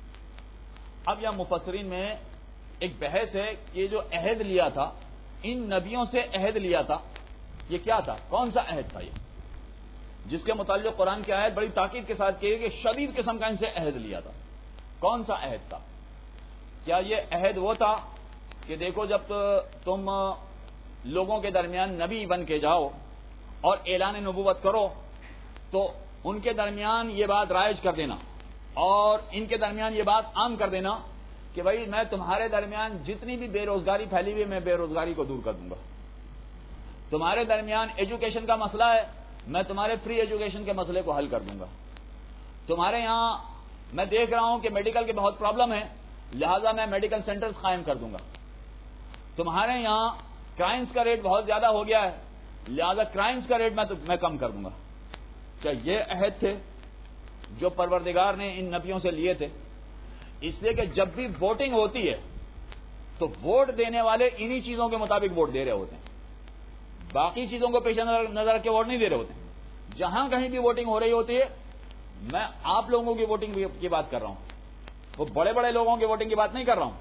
اب یہاں مفسرین میں ایک بحث ہے کہ جو عہد لیا تھا، ان نبیوں سے عہد لیا تھا، یہ کیا تھا؟ کون سا عہد تھا یہ جس کے متعلق قرآن کی آیت بڑی تاکید کے ساتھ کہی کہ شدید قسم کا ان سے عہد لیا تھا؟ کون سا عہد تھا؟ کیا یہ عہد وہ تھا کہ دیکھو، جب تم لوگوں کے درمیان نبی بن کے جاؤ اور اعلان نبوت کرو تو ان کے درمیان یہ بات رائج کر دینا اور ان کے درمیان یہ بات عام کر دینا کہ بھائی میں تمہارے درمیان جتنی بھی بے روزگاری پھیلی ہوئی ہے، میں بے روزگاری کو دور کر دوں گا۔ تمہارے درمیان ایجوکیشن کا مسئلہ ہے، میں تمہارے فری ایجوکیشن کے مسئلے کو حل کر دوں گا۔ تمہارے یہاں میں دیکھ رہا ہوں کہ میڈیکل کے بہت پرابلم ہے، لہذا میں میڈیکل سینٹرز قائم کر دوں گا۔ تمہارے یہاں کرائمز کا ریٹ بہت زیادہ ہو گیا ہے، لہذا کرائمز کا ریٹ میں کم کر دوں گا۔ کیا یہ عہد تھے جو پروردگار نے ان نبیوں سے لیے تھے؟ اس لیے کہ جب بھی ووٹنگ ہوتی ہے تو ووٹ دینے والے انہی چیزوں کے مطابق ووٹ دے رہے ہوتے ہیں، باقی چیزوں کو پیش نظر رکھ کے ووٹ نہیں دے رہے ہوتے ہیں۔ جہاں کہیں بھی ووٹنگ ہو رہی ہوتی ہے، میں آپ لوگوں کی ووٹنگ کی بات کر رہا ہوں، وہ بڑے بڑے لوگوں کی ووٹنگ کی بات نہیں کر رہا ہوں،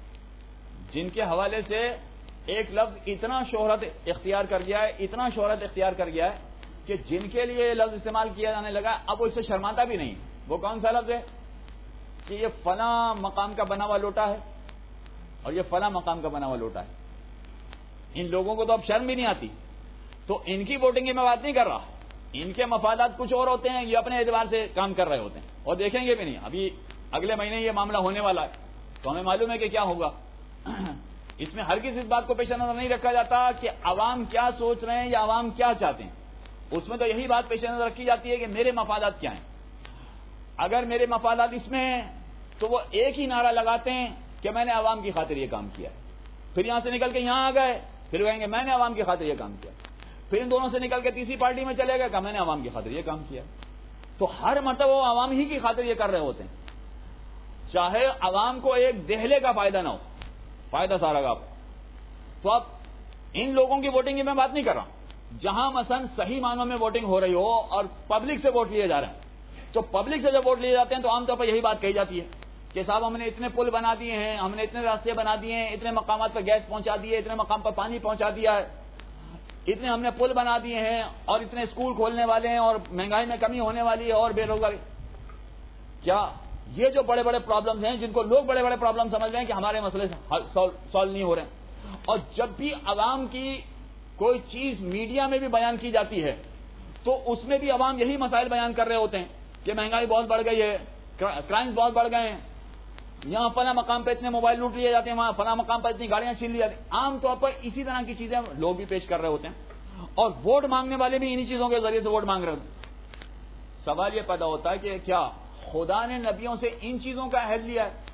جن کے حوالے سے ایک لفظ اتنا شہرت اختیار کر گیا ہے، اتنا شہرت اختیار کر گیا ہے کہ جن کے لیے یہ لفظ استعمال کیا جانے لگا اب وہ اس سے شرماتا بھی نہیں۔ وہ کون سا لفظ ہے کہ یہ فلاں مقام کا بنا ہوا لوٹا ہے اور یہ فلاں مقام کا بنا ہوا لوٹا ہے۔ ان لوگوں کو تو اب شرم بھی نہیں آتی، تو ان کی ووٹنگ کی میں بات نہیں کر رہا، ان کے مفادات کچھ اور ہوتے ہیں، یہ اپنے اعتبار سے کام کر رہے ہوتے ہیں اور دیکھیں گے بھی نہیں۔ ابھی اگلے مہینے یہ معاملہ ہونے والا ہے تو ہمیں معلوم ہے کہ کیا ہوگا۔ اس میں ہرگز اس بات کو پیش نظر نہیں رکھا جاتا کہ عوام کیا سوچ رہے ہیں یا عوام کیا چاہتے ہیں، اس میں تو یہی بات پیش نظر رکھی جاتی ہے کہ میرے مفادات کیا ہیں۔ اگر میرے مفادات اس میں ہیں تو وہ ایک ہی نعرہ لگاتے ہیں کہ میں نے عوام کی خاطر یہ کام کیا ہے، پھر یہاں سے نکل کے یہاں آ گئے پھر کہیں گے میں نے عوام کی خاطر یہ کام کیا، پھر ان دونوں سے نکل کے تیسری پارٹی میں چلے گئے کہ میں نے عوام کی خاطر یہ کام کیا۔ تو ہر مرتبہ وہ عوام ہی کی خاطر یہ کر رہے ہوتے ہیں، چاہے عوام کو ایک دہلے کا فائدہ نہ ہو، فائدہ سارا کا۔ تو اب ان لوگوں کی ووٹنگ کی میں بات نہیں کر رہا ہوں، جہاں مثلا صحیح معنوں میں ووٹنگ ہو رہی ہو اور پبلک سے ووٹ لیے جا رہے ہیں، تو پبلک سے جب ووٹ لیے جاتے ہیں تو عام طور پر یہی بات کہی جاتی ہے کہ صاحب ہم نے اتنے پل بنا دیے ہیں، ہم نے اتنے راستے بنا دیے ہیں، اتنے مقامات پر گیس پہنچا دیے، اتنے مقام پر پانی پہنچا دیا ہے، اتنے ہم نے پل بنا دیے ہیں اور اتنے اسکول کھولنے والے ہیں اور مہنگائی میں کمی ہونے والی ہے اور بے روزگاری۔ کیا یہ جو بڑے بڑے پرابلمز ہیں جن کو لوگ بڑے بڑے پرابلم سمجھ رہے ہیں کہ ہمارے مسئلے سالو نہیں ہو رہے ہیں، اور جب بھی عوام کی کوئی چیز میڈیا میں بھی بیان کی جاتی ہے تو اس میں بھی عوام یہی مسائل بیان کر رہے ہوتے ہیں کہ مہنگائی بہت بڑھ گئی ہے، کرائمز بہت بڑھ گئے ہیں، یہاں فلاں مقام پہ اتنے موبائل لوٹ لیے جاتے ہیں، وہاں فلاں مقام پر اتنی گاڑیاں چھین لی جاتی ہیں۔ عام طور پر اسی طرح کی چیزیں لوگ بھی پیش کر رہے ہوتے ہیں اور ووٹ مانگنے والے بھی انہی چیزوں کے ذریعے سے ووٹ مانگ رہے ہوتے ہیں۔ سوال یہ پیدا ہوتا ہے کہ کیا خدا نے نبیوں سے ان چیزوں کا عہد لیا ہے؟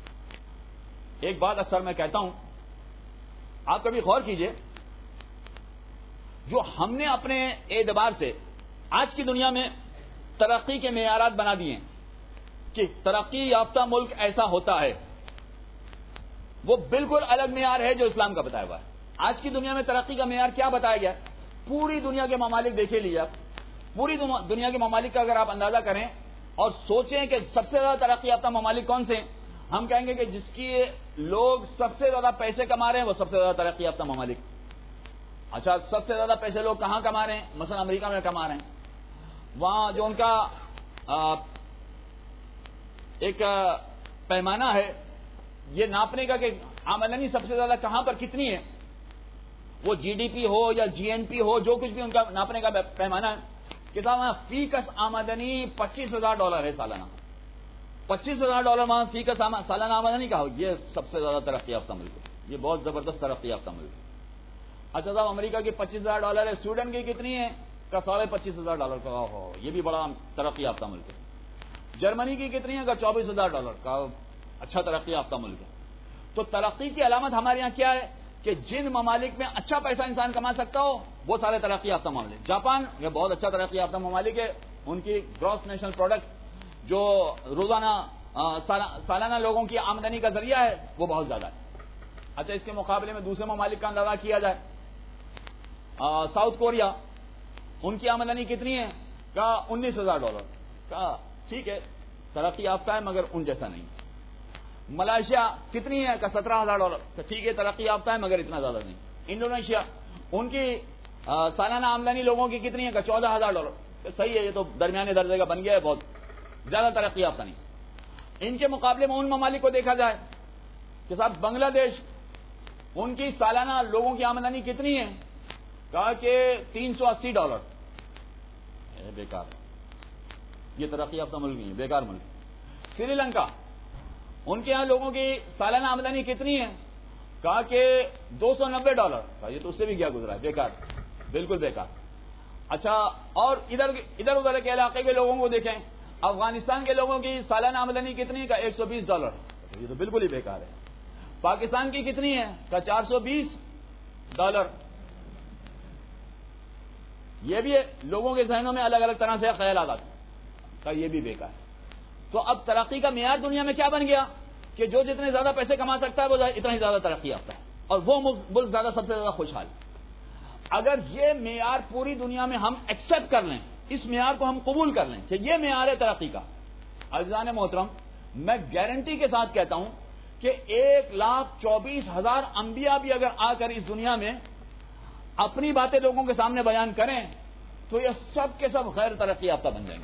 ایک بات اکثر میں کہتا ہوں، آپ کبھی غور کیجئے، جو ہم نے اپنے اعتبار سے آج کی دنیا میں ترقی کے معیارات بنا دیے ہیں کہ ترقی یافتہ ملک ایسا ہوتا ہے، وہ بالکل الگ معیار ہے جو اسلام کا بتایا ہوا ہے۔ آج کی دنیا میں ترقی کا معیار کیا بتایا گیا ہے؟ پوری دنیا کے ممالک دیکھے لیے آپ، پوری دنیا کے ممالک کا اگر آپ اندازہ کریں اور سوچیں کہ سب سے زیادہ ترقی یافتہ ممالک کون سے ہیں، ہم کہیں گے کہ جس کی لوگ سب سے زیادہ پیسے کما رہے ہیں وہ سب سے زیادہ ترقی یافتہ ممالک. اچھا، سب سے زیادہ پیسے لوگ کہاں کما رہے ہیں؟ مثلا امریکہ میں کما رہے ہیں. وہاں جو ان کا ایک پیمانہ ہے یہ ناپنے کا کہ آمدنی سب سے زیادہ کہاں پر کتنی ہے، وہ جی ڈی پی ہو یا جی این پی ہو، جو کچھ بھی ان کا ناپنے کا پیمانہ ہے، کہ صاحب وہاں فی کس آمدنی $25,000 ہے سالانہ. $25,000 وہاں فی کس سالانہ آمدنی کا ہو، یہ سب سے زیادہ ترقی یافتہ ملک ہے. یہ بہت زبردست ترقی یافتہ ملک ہے. اچھا صاحب، امریکہ کی $25,000 ہے، سویڈن کی کتنی ہے؟ کا $25,500 کا ہو، یہ بھی بڑا ترقی یافتہ ملک ہے. جرمنی کی کتنی ہے؟ کا $24,000 کا، اچھا ترقی یافتہ ملک ہے. تو ترقی کی علامت ہمارے یہاں کیا ہے کہ جن ممالک میں اچھا پیسہ انسان کما سکتا ہو وہ سارے ترقی یافتہ ممالک. جاپان یہ بہت اچھا ترقی یافتہ ممالک ہے، ان کی گراس نیشنل پروڈکٹ جو روزانہ سالانہ لوگوں کی آمدنی کا ذریعہ ہے وہ بہت زیادہ ہے. اچھا، اس کے مقابلے میں دوسرے ممالک کا اندازہ کیا جائے، ساؤتھ کوریا، ان کی آمدنی کتنی ہے؟ کا $19,000 کا، ٹھیک ہے ترقی یافتہ ہے مگر ان جیسا نہیں. ملائیشیا کتنی ہے؟ کا $17,000، ٹھیک ہے ترقی یافتہ ہے مگر اتنا زیادہ نہیں. انڈونیشیا، ان کی سالانہ آمدنی لوگوں کی کتنی ہے؟ کا $14,000، صحیح ہے، یہ تو درمیانے درجے کا بن گیا ہے، بہت زیادہ ترقی یافتہ نہیں. ان کے مقابلے میں ان ممالک کو دیکھا جائے کہ صاحب بنگلہ دیش، ان کی سالانہ لوگوں کی آمدنی کتنی ہے؟ کہا کہ $380. بیکار، یہ ترقی یافتہ ملک نہیں ہے، بیکار ملک. سری لنکا، ان کے یہاں لوگوں کی سالانہ آمدنی کتنی ہے؟ کہا کہ $290. یہ تو اس سے بھی کیا گزرا ہے، بیکار، بالکل بیکار. اچھا، اور ادھر کے علاقے کے لوگوں کو دیکھیں، افغانستان کے لوگوں کی سالانہ آمدنی کتنی کا $120. یہ تو بالکل ہی بیکار ہے. پاکستان کی کتنی ہے؟ کا $420. یہ بھی لوگوں کے ذہنوں میں الگ الگ طرح سے خیالات آتے ہیں، یہ بھی بیکار ہے. تو اب ترقی کا معیار دنیا میں کیا بن گیا کہ جو جتنے زیادہ پیسے کما سکتا ہے وہ اتنا ہی زیادہ ترقی یافتہ ہے، اور وہ ملک زیادہ سب سے زیادہ خوشحال. اگر یہ معیار پوری دنیا میں ہم ایکسپٹ کر لیں، اس معیار کو ہم قبول کر لیں کہ یہ معیار ہے ترقی کا، عزیزان محترم، میں گارنٹی کے ساتھ کہتا ہوں کہ 1,24,000 انبیاء بھی اگر آ کر اس دنیا میں اپنی باتیں لوگوں کے سامنے بیان کریں تو یہ سب کے سب غیر ترقی یافتہ بن جائیں گے.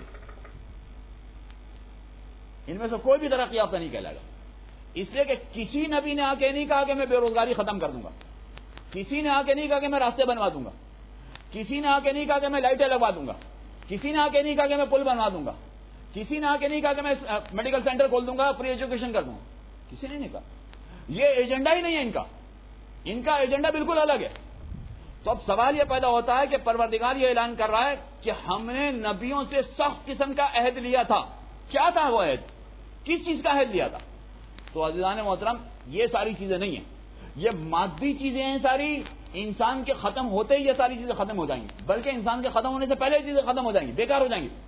ان میں سے کوئی بھی ترقی یافتہ نہیں کہلائے گا، اس لیے کہ کسی نبی نے آ کے نہیں کہا کہ میں بے روزگاری ختم کر دوں گا، کسی نے آ کے نہیں کہا کہ میں راستے بنوا دوں گا، کسی نے آ کے نہیں کہا کہ میں لائٹیں لگوا دوں گا، کسی نے آ کے نہیں کہا کہ میں پل بنوا دوں گا، کسی نے آ کے نہیں کہا کہ میں میڈیکل سینٹر کھول دوں گا، فری ایجوکیشن کر دوں گا، کسی نے نہیں کہا. یہ ایجنڈا ہی نہیں ہے ان کا ایجنڈا بالکل الگ ہے. تو اب سوال یہ پیدا ہوتا ہے کہ پروردگار یہ اعلان کر رہا ہے کہ ہم نے نبیوں سے سخت قسم کا عہد لیا تھا. کیا تھا وہ عہد؟ کس چیز کا عہد لیا تھا؟ تو عزیزان محترم، یہ ساری چیزیں نہیں ہیں، یہ مادی چیزیں ہیں ساری. انسان کے ختم ہوتے ہی یہ ساری چیزیں ختم ہو جائیں گی، بلکہ انسان کے ختم ہونے سے پہلے یہ چیزیں ختم ہو جائیں گی، بیکار ہو جائیں گی.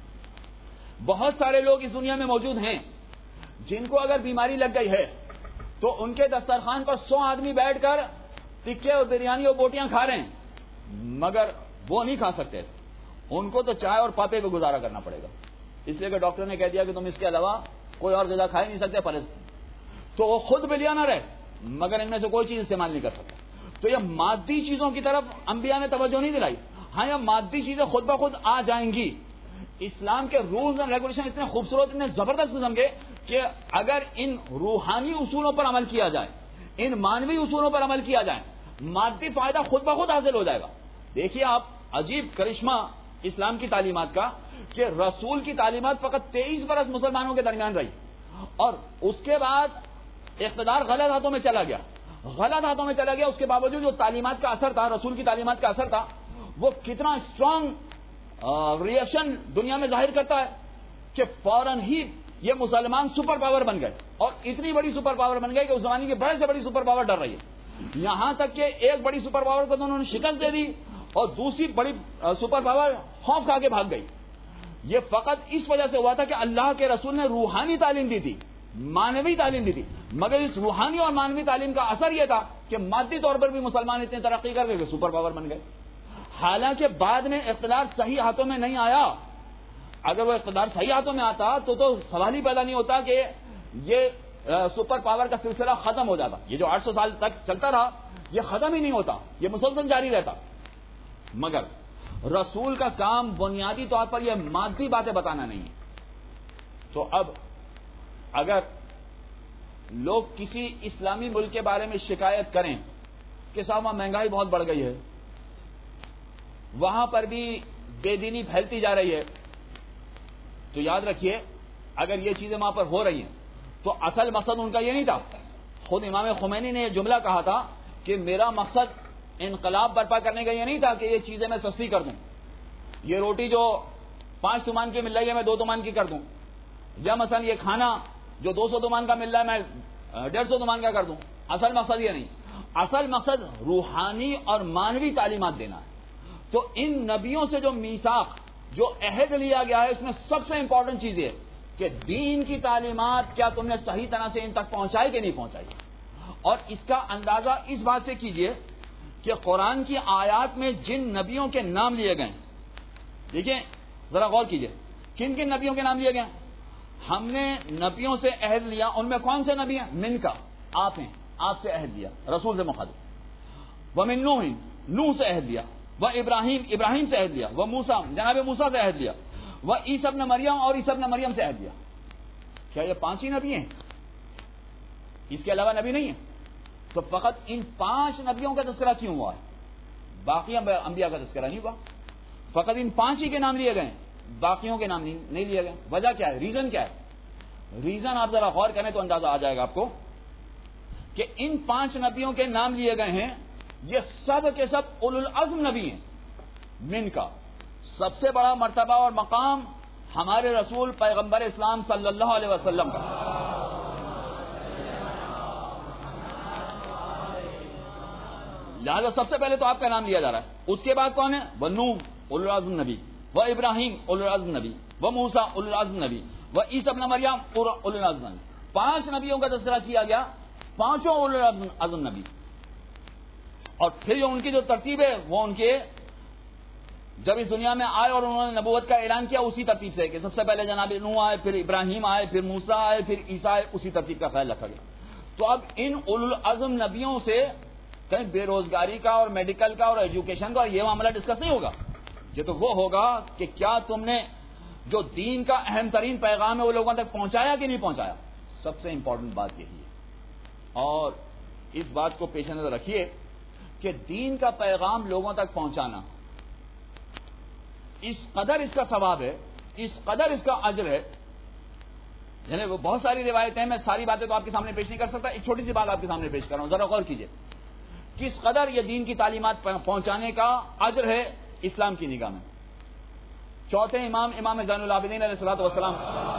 بہت سارے لوگ اس دنیا میں موجود ہیں جن کو اگر بیماری لگ گئی ہے تو ان کے دسترخوان پر 100 آدمی بیٹھ کر ٹکے اور بریانی اور بوٹیاں کھا رہے ہیں، مگر وہ نہیں کھا سکتے. ان کو تو چائے اور پاپے پہ گزارا کرنا پڑے گا، اس لیے کہ ڈاکٹر نے کہہ دیا کہ تم اس کے علاوہ کوئی اور غذا کھا ہی نہیں سکتے، پرہیز. تو وہ خود بلیانر ہے مگر ان میں سے کوئی چیز استعمال نہیں کر سکتا. تو یہ مادی چیزوں کی طرف انبیاء نے توجہ نہیں دلائی. ہاں، یہ مادی چیزیں خود بخود آ جائیں گی. اسلام کے رولز اینڈ ریگولیشن اتنے خوبصورت، اتنے زبردست قسم کے کہ اگر ان روحانی اصولوں پر عمل کیا جائے، ان مانوی اصولوں پر عمل کیا جائے، مادی فائدہ خود بخود حاصل ہو جائے گا. دیکھیے آپ، عجیب کرشمہ اسلام کی تعلیمات کا کہ رسول کی تعلیمات فقط 23 برس مسلمانوں کے درمیان رہی، اور اس کے بعد اقتدار غلط ہاتھوں میں چلا گیا. اس کے باوجود جو تعلیمات کا اثر تھا، رسول کی تعلیمات کا اثر تھا، وہ کتنا اسٹرانگ ریئیکشن دنیا میں ظاہر کرتا ہے کہ فوراً ہی یہ مسلمان سپر پاور بن گئے، اور اتنی بڑی سپر پاور بن گئے کہ اس زمانے کی بڑے سے بڑی سپر پاور ڈر رہی ہے. یہاں تک کہ ایک بڑی سپر پاور کو تو انہوں نے شکست دے دی اور دوسری بڑی سپر پاور خوف کھا کے بھاگ گئی. یہ فقط اس وجہ سے ہوا تھا کہ اللہ کے رسول نے روحانی تعلیم دی تھی، مانوی تعلیم دی تھی، مگر اس روحانی اور مانوی تعلیم کا اثر یہ تھا کہ مادی طور پر بھی مسلمان اتنے ترقی کر گئے کہ سپر پاور بن گئے. حالانکہ بعد میں اقتدار صحیح ہاتھوں میں نہیں آیا. اگر وہ اقتدار صحیح ہاتھوں میں آتا تو سوال ہی پیدا نہیں ہوتا کہ یہ سپر پاور کا سلسلہ ختم ہو جاتا. یہ جو 800 سال تک چلتا رہا یہ ختم ہی نہیں ہوتا, یہ مسلسل جاری رہتا. مگر رسول کا کام بنیادی طور پر یہ مادی باتیں بتانا نہیں ہے. تو اب اگر لوگ کسی اسلامی ملک کے بارے میں شکایت کریں کہ صاحب وہاں مہنگائی بہت بڑھ گئی ہے, وہاں پر بھی بے دینی پھیلتی جا رہی ہے, تو یاد رکھیے اگر یہ چیزیں وہاں پر ہو رہی ہیں تو اصل مقصد ان کا یہ نہیں تھا. خود امام خمینی نے یہ جملہ کہا تھا کہ میرا مقصد انقلاب برپا کرنے کا یہ نہیں تھا کہ یہ چیزیں میں سستی کر دوں, یہ روٹی جو 5 تومان کی مل رہی ہے میں 2 تومان کی کر دوں, یا مثلا یہ کھانا جو 200 تومان کا مل رہا ہے میں 150 تومان کا کر دوں. اصل مقصد یہ نہیں, اصل مقصد روحانی اور مانوی تعلیمات دینا ہے. تو ان نبیوں سے جو میثاق جو عہد لیا گیا ہے اس میں سب سے امپورٹنٹ چیز یہ کہ دین کی تعلیمات کیا تم نے صحیح طرح سے ان تک پہنچائی کہ نہیں پہنچائی. اور اس کا اندازہ اس بات سے کیجئے کہ قرآن کی آیات میں جن نبیوں کے نام لیے گئے, دیکھیں ذرا غور کیجئے کن کن نبیوں کے نام لیے گئے. ہم نے نبیوں سے عہد لیا, ان میں کون سے نبی ہیں؟ من کا, آپ ہیں, آپ سے عہد لیا رسول سے مخاطب. ومن نوح, نوح سے عہد لیا. وہ ابراہیم, ابراہیم سے عہد لیا. وہ موسیٰ, جناب موسیٰ سے عہد لیا. وہ عیسی ابن مریم, اور عیسی ابن مریم سے عہد لیا. کیا یہ 5 ہی نبی ہیں؟ اس کے علاوہ نبی نہیں ہے؟ تو فقط ان 5 نبیوں کا تذکرہ کیوں ہوا ہے؟ باقی انبیاء کا تذکرہ نہیں ہوا. فقط ان 5 ہی کے نام لیے گئے, باقیوں کے نام نہیں لیے گئے. وجہ کیا ہے؟ ریزن کیا ہے؟ ریزن آپ ذرا غور کریں تو اندازہ آ جائے گا آپ کو کہ ان 5 نبیوں کے نام لیے گئے ہیں, یہ سب کے سب اولو العزم نبی ہیں. من کا سب سے بڑا مرتبہ اور مقام ہمارے رسول پیغمبر اسلام صلی اللہ علیہ وسلم کا. لہذا سب سے پہلے تو آپ کا نام لیا جا رہا ہے. اس کے بعد کون ہے؟ وہ نوح اولو العزم نبی, وہ ابراہیم اولو العزم نبی, وہ موسیٰ اولو العزم نبی, وہ عیسی ابن مریم اولو العزم نبی. 5 نبیوں کا تذکرہ کیا گیا, 5 اولو العزم نبی. اور پھر ان کی جو ترتیب ہے وہ ان کے جب اس دنیا میں آئے اور انہوں نے نبوت کا اعلان کیا اسی ترتیب سے کہ سب سے پہلے جناب نوح آئے, پھر ابراہیم آئے, پھر موسیٰ آئے, پھر عیسیٰ آئے, اسی ترتیب کا خیال رکھا گیا. تو اب ان اولو العزم نبیوں سے کہیں بے روزگاری کا اور میڈیکل کا اور ایجوکیشن کا اور یہ معاملہ ڈسکس نہیں ہوگا. یہ تو وہ ہوگا کہ کیا تم نے جو دین کا اہم ترین پیغام ہے وہ لوگوں تک پہنچایا کہ نہیں پہنچایا. سب سے امپورٹنٹ بات یہی ہے. اور اس بات کو پیش نظر رکھیے کہ دین کا پیغام لوگوں تک پہنچانا اس قدر اس کا ثواب ہے, اس قدر اس کا اجر ہے. یعنی وہ بہت ساری روایتیں ہیں, میں ساری باتیں تو آپ کے سامنے پیش نہیں کر سکتا. ایک چھوٹی سی بات آپ کے سامنے پیش کر رہا ہوں, ذرا غور کیجئے کس قدر یہ دین کی تعلیمات پہنچانے کا اجر ہے اسلام کی نگاہ میں. چوتھے امام, امام زین العابدین علیہ الصلوۃ والسلام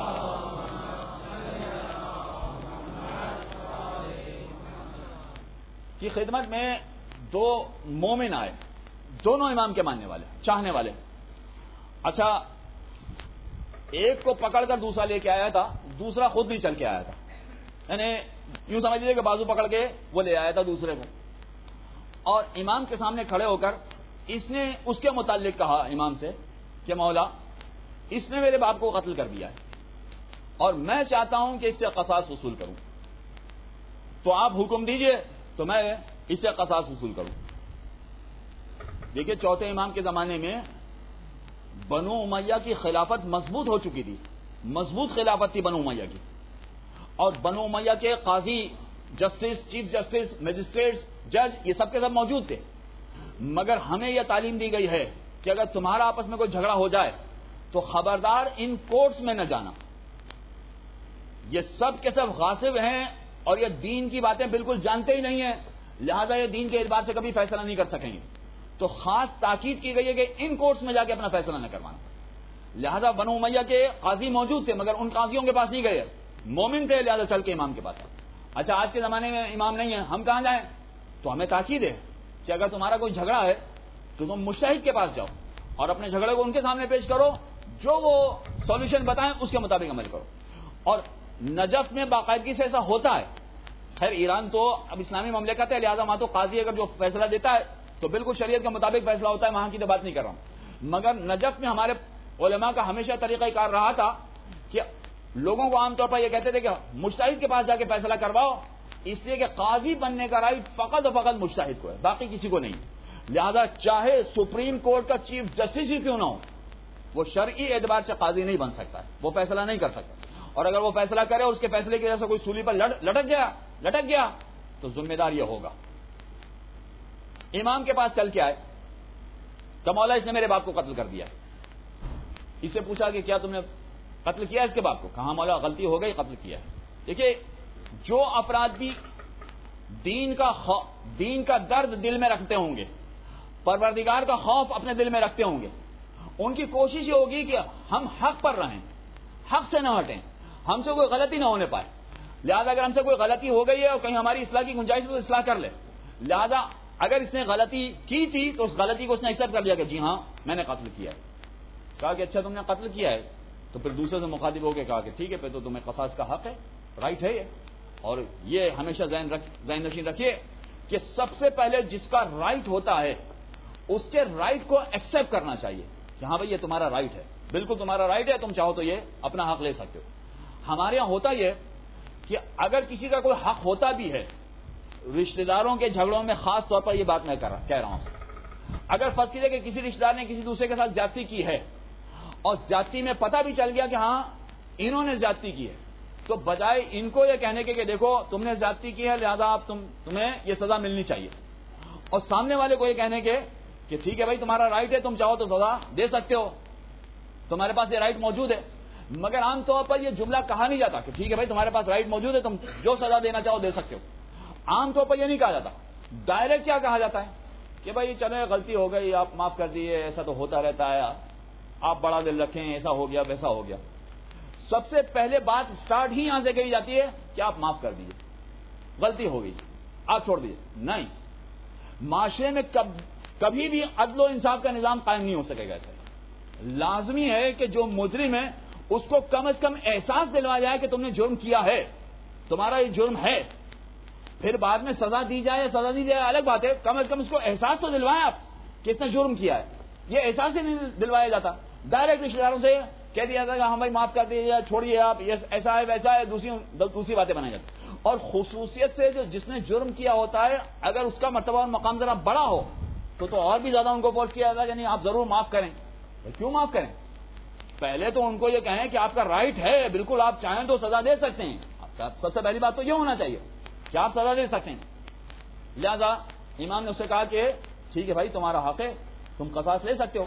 کی خدمت میں 2 مومن آئے, دونوں امام کے ماننے والے, چاہنے والے. اچھا, ایک کو پکڑ کر دوسرا لے کے آیا تھا, دوسرا خود بھی چل کے آیا تھا. یعنی یوں سمجھ لیجیے کہ بازو پکڑ کے وہ لے آیا تھا دوسرے کو, اور امام کے سامنے کھڑے ہو کر اس نے اس کے متعلق کہا امام سے کہ مولا اس نے میرے باپ کو قتل کر دیا ہے اور میں چاہتا ہوں کہ اس سے قصاص وصول کروں, تو آپ حکم دیجئے تو میں اس سے قصاص وصول کروں. دیکھیے چوتھے امام کے زمانے میں بنو امیہ کی خلافت مضبوط ہو چکی تھی, مضبوط خلافت تھی بنو امیہ کی, اور بنو امیہ کے قاضی, جسٹس, چیف جسٹس, مجسٹریٹس, جج, یہ سب کے سب موجود تھے. مگر ہمیں یہ تعلیم دی گئی ہے کہ اگر تمہارا آپس میں کوئی جھگڑا ہو جائے تو خبردار ان کورٹس میں نہ جانا, یہ سب کے سب غاصب ہیں اور یہ دین کی باتیں بالکل جانتے ہی نہیں ہیں, لہذا یہ دین کے اعتبار سے کبھی فیصلہ نہیں کر سکیں گے. تو خاص تاکید کی گئی ہے کہ ان کورٹس میں جا کے اپنا فیصلہ نہ کروانا. لہذا بنو امیہ کے قاضی موجود تھے مگر ان قاضیوں کے پاس نہیں گئے, مومن تھے لہذا چل کے امام کے پاس. اچھا, آج کے زمانے میں امام نہیں ہے, ہم کہاں جائیں؟ تو ہمیں تاکید ہے کہ اگر تمہارا کوئی جھگڑا ہے تو تم مجتہد کے پاس جاؤ اور اپنے جھگڑے کو ان کے سامنے پیش کرو, جو وہ سولوشن بتائیں اس کے مطابق عمل کرو. اور نجف میں باقاعدگی سے ایسا ہوتا ہے. خیر ایران تو اب اسلامی مملکت ہے لہذا وہاں تو قاضی اگر جو فیصلہ دیتا ہے تو بالکل شریعت کے مطابق فیصلہ ہوتا ہے، وہاں کی تو بات نہیں کر رہا ہوں. مگر نجف میں ہمارے علماء کا ہمیشہ طریقہ کار رہا تھا کہ لوگوں کو عام طور پر یہ کہتے تھے کہ مجتہد کے پاس جا کے فیصلہ کرواؤ، اس لیے کہ قاضی بننے کا رائٹ فقط و فقط مجتہد کو ہے، باقی کسی کو نہیں. لہذا چاہے سپریم کورٹ کا چیف جسٹس ہی کیوں نہ ہو، وہ شرعی اعتبار سے قاضی نہیں بن سکتا ہے، وہ فیصلہ نہیں کر سکتا. اور اگر وہ فیصلہ کرے اور اس کے فیصلے کی وجہ سے کوئی سولی پر لٹک گیا تو ذمہ دار یہ ہوگا. امام کے پاس چل کے آئے کہ مولا اس نے میرے باپ کو قتل کر دیا. اس سے پوچھا کہ کیا تم نے قتل کیا اس کے باپ کو؟ کہا مولا غلطی ہو گئی، قتل کیا ہے. دیکھیے جو افراد بھی دین کا درد دل میں رکھتے ہوں گے، پروردگار کا خوف اپنے دل میں رکھتے ہوں گے، ان کی کوشش یہ ہوگی کہ ہم حق پر رہیں، حق سے نہ ہٹیں، ہم سے کوئی غلطی نہ ہونے پائے. لہذا اگر ہم سے کوئی غلطی ہو گئی ہے اور کہیں ہماری اصلاح کی گنجائش ہے تو اصلاح کر لے. لہذا اگر اس نے غلطی کی تھی تو اس غلطی کو اس نے ایکسپٹ کر لیا کہ جی ہاں میں نے قتل کیا ہے. کہا کہ اچھا تم نے قتل کیا ہے، تو پھر دوسرے سے مخاطب ہو کے کہا کہ ٹھیک ہے پھر تو تمہیں قصاص کا حق ہے، رائٹ ہے یہ. اور یہ ہمیشہ ذہن نشین رکھیے کہ سب سے پہلے جس کا رائٹ ہوتا ہے اس کے رائٹ کو ایکسپٹ کرنا چاہیے کہ ہاں بھائی یہ تمہارا رائٹ ہے، بالکل تمہارا رائٹ ہے، تم چاہو تو یہ اپنا حق لے سکتے ہو. ہمارے یہاں ہوتا یہ کہ اگر کسی کا کوئی حق ہوتا بھی ہے، رشتہ داروں کے جھگڑوں میں خاص طور پر یہ بات میں کہہ رہا ہوں، اگر فرض کیجیے کہ کسی رشتہ دار نے کسی دوسرے کے ساتھ زیادتی کی ہے اور زیادتی میں پتہ بھی چل گیا کہ ہاں انہوں نے زیادتی کی ہے، تو بجائے ان کو یہ کہنے کے کہ دیکھو تم نے زیادتی کی ہے لہذا تمہیں یہ سزا ملنی چاہیے، اور سامنے والے کو یہ کہنے کے کہ ٹھیک ہے بھائی تمہارا رائٹ ہے، تم چاہو تو سزا دے سکتے ہو، تمہارے پاس یہ رائٹ موجود ہے. مگر عام طور پر یہ جملہ کہا نہیں جاتا کہ ٹھیک ہے بھائی تمہارے پاس رائٹ موجود ہے، تم جو سزا دینا چاہو دے سکتے ہو. عام طور پر یہ نہیں کہا جاتا. ڈائریکٹ کیا کہا جاتا ہے کہ بھائی چلے غلطی ہو گئی، آپ معاف کر دیے، ایسا تو ہوتا رہتا ہے، آپ بڑا دل رکھیں، ایسا ہو گیا ویسا ہو گیا. سب سے پہلے بات سٹارٹ ہی یہاں سے کہی جاتی ہے کہ آپ معاف کر دیجیے، غلطی ہو گئی آپ چھوڑ دیجیے. نہیں، معاشرے میں کبھی بھی عدل و انصاف کا نظام قائم نہیں ہو سکے گا. ایسا لازمی ہے کہ جو مجرم ہے اس کو کم از کم احساس دلوایا جائے کہ تم نے جرم کیا ہے، تمہارا یہ جرم ہے. پھر بعد میں سزا دی جائے سزا دی جائے الگ بات ہے، کم از کم اس کو احساس تو دلوائیں آپ کہ اس نے جرم کیا ہے. یہ احساس ہی نہیں دلوایا جاتا. ڈائریکٹ رشتہ داروں سے کہہ دیا جاتا ہے ہاں بھائی معاف کر دیجیے، چھوڑیے آپ، یہ ایسا ہے ویسا ہے، دوسری باتیں بنائی جاتی. اور خصوصیت سے جس نے جرم کیا ہوتا ہے اگر اس کا مرتبہ اور مقام ذرا بڑا ہو تو اور بھی زیادہ ان کو فورس کیا جاتا ہے کہ نہیں آپ ضرور معاف کریں. کیوں معاف کریں؟ پہلے تو ان کو یہ کہیں کہ آپ کا رائٹ ہے، بالکل آپ چاہیں تو سزا دے سکتے ہیں. سب سے پہلی بات تو یہ ہونا چاہیے کہ آپ سزا دے سکتے ہیں. لہذا امام نے اس سے کہا کہ ٹھیک ہے بھائی تمہارا حق ہے، تم قصاص لے سکتے ہو.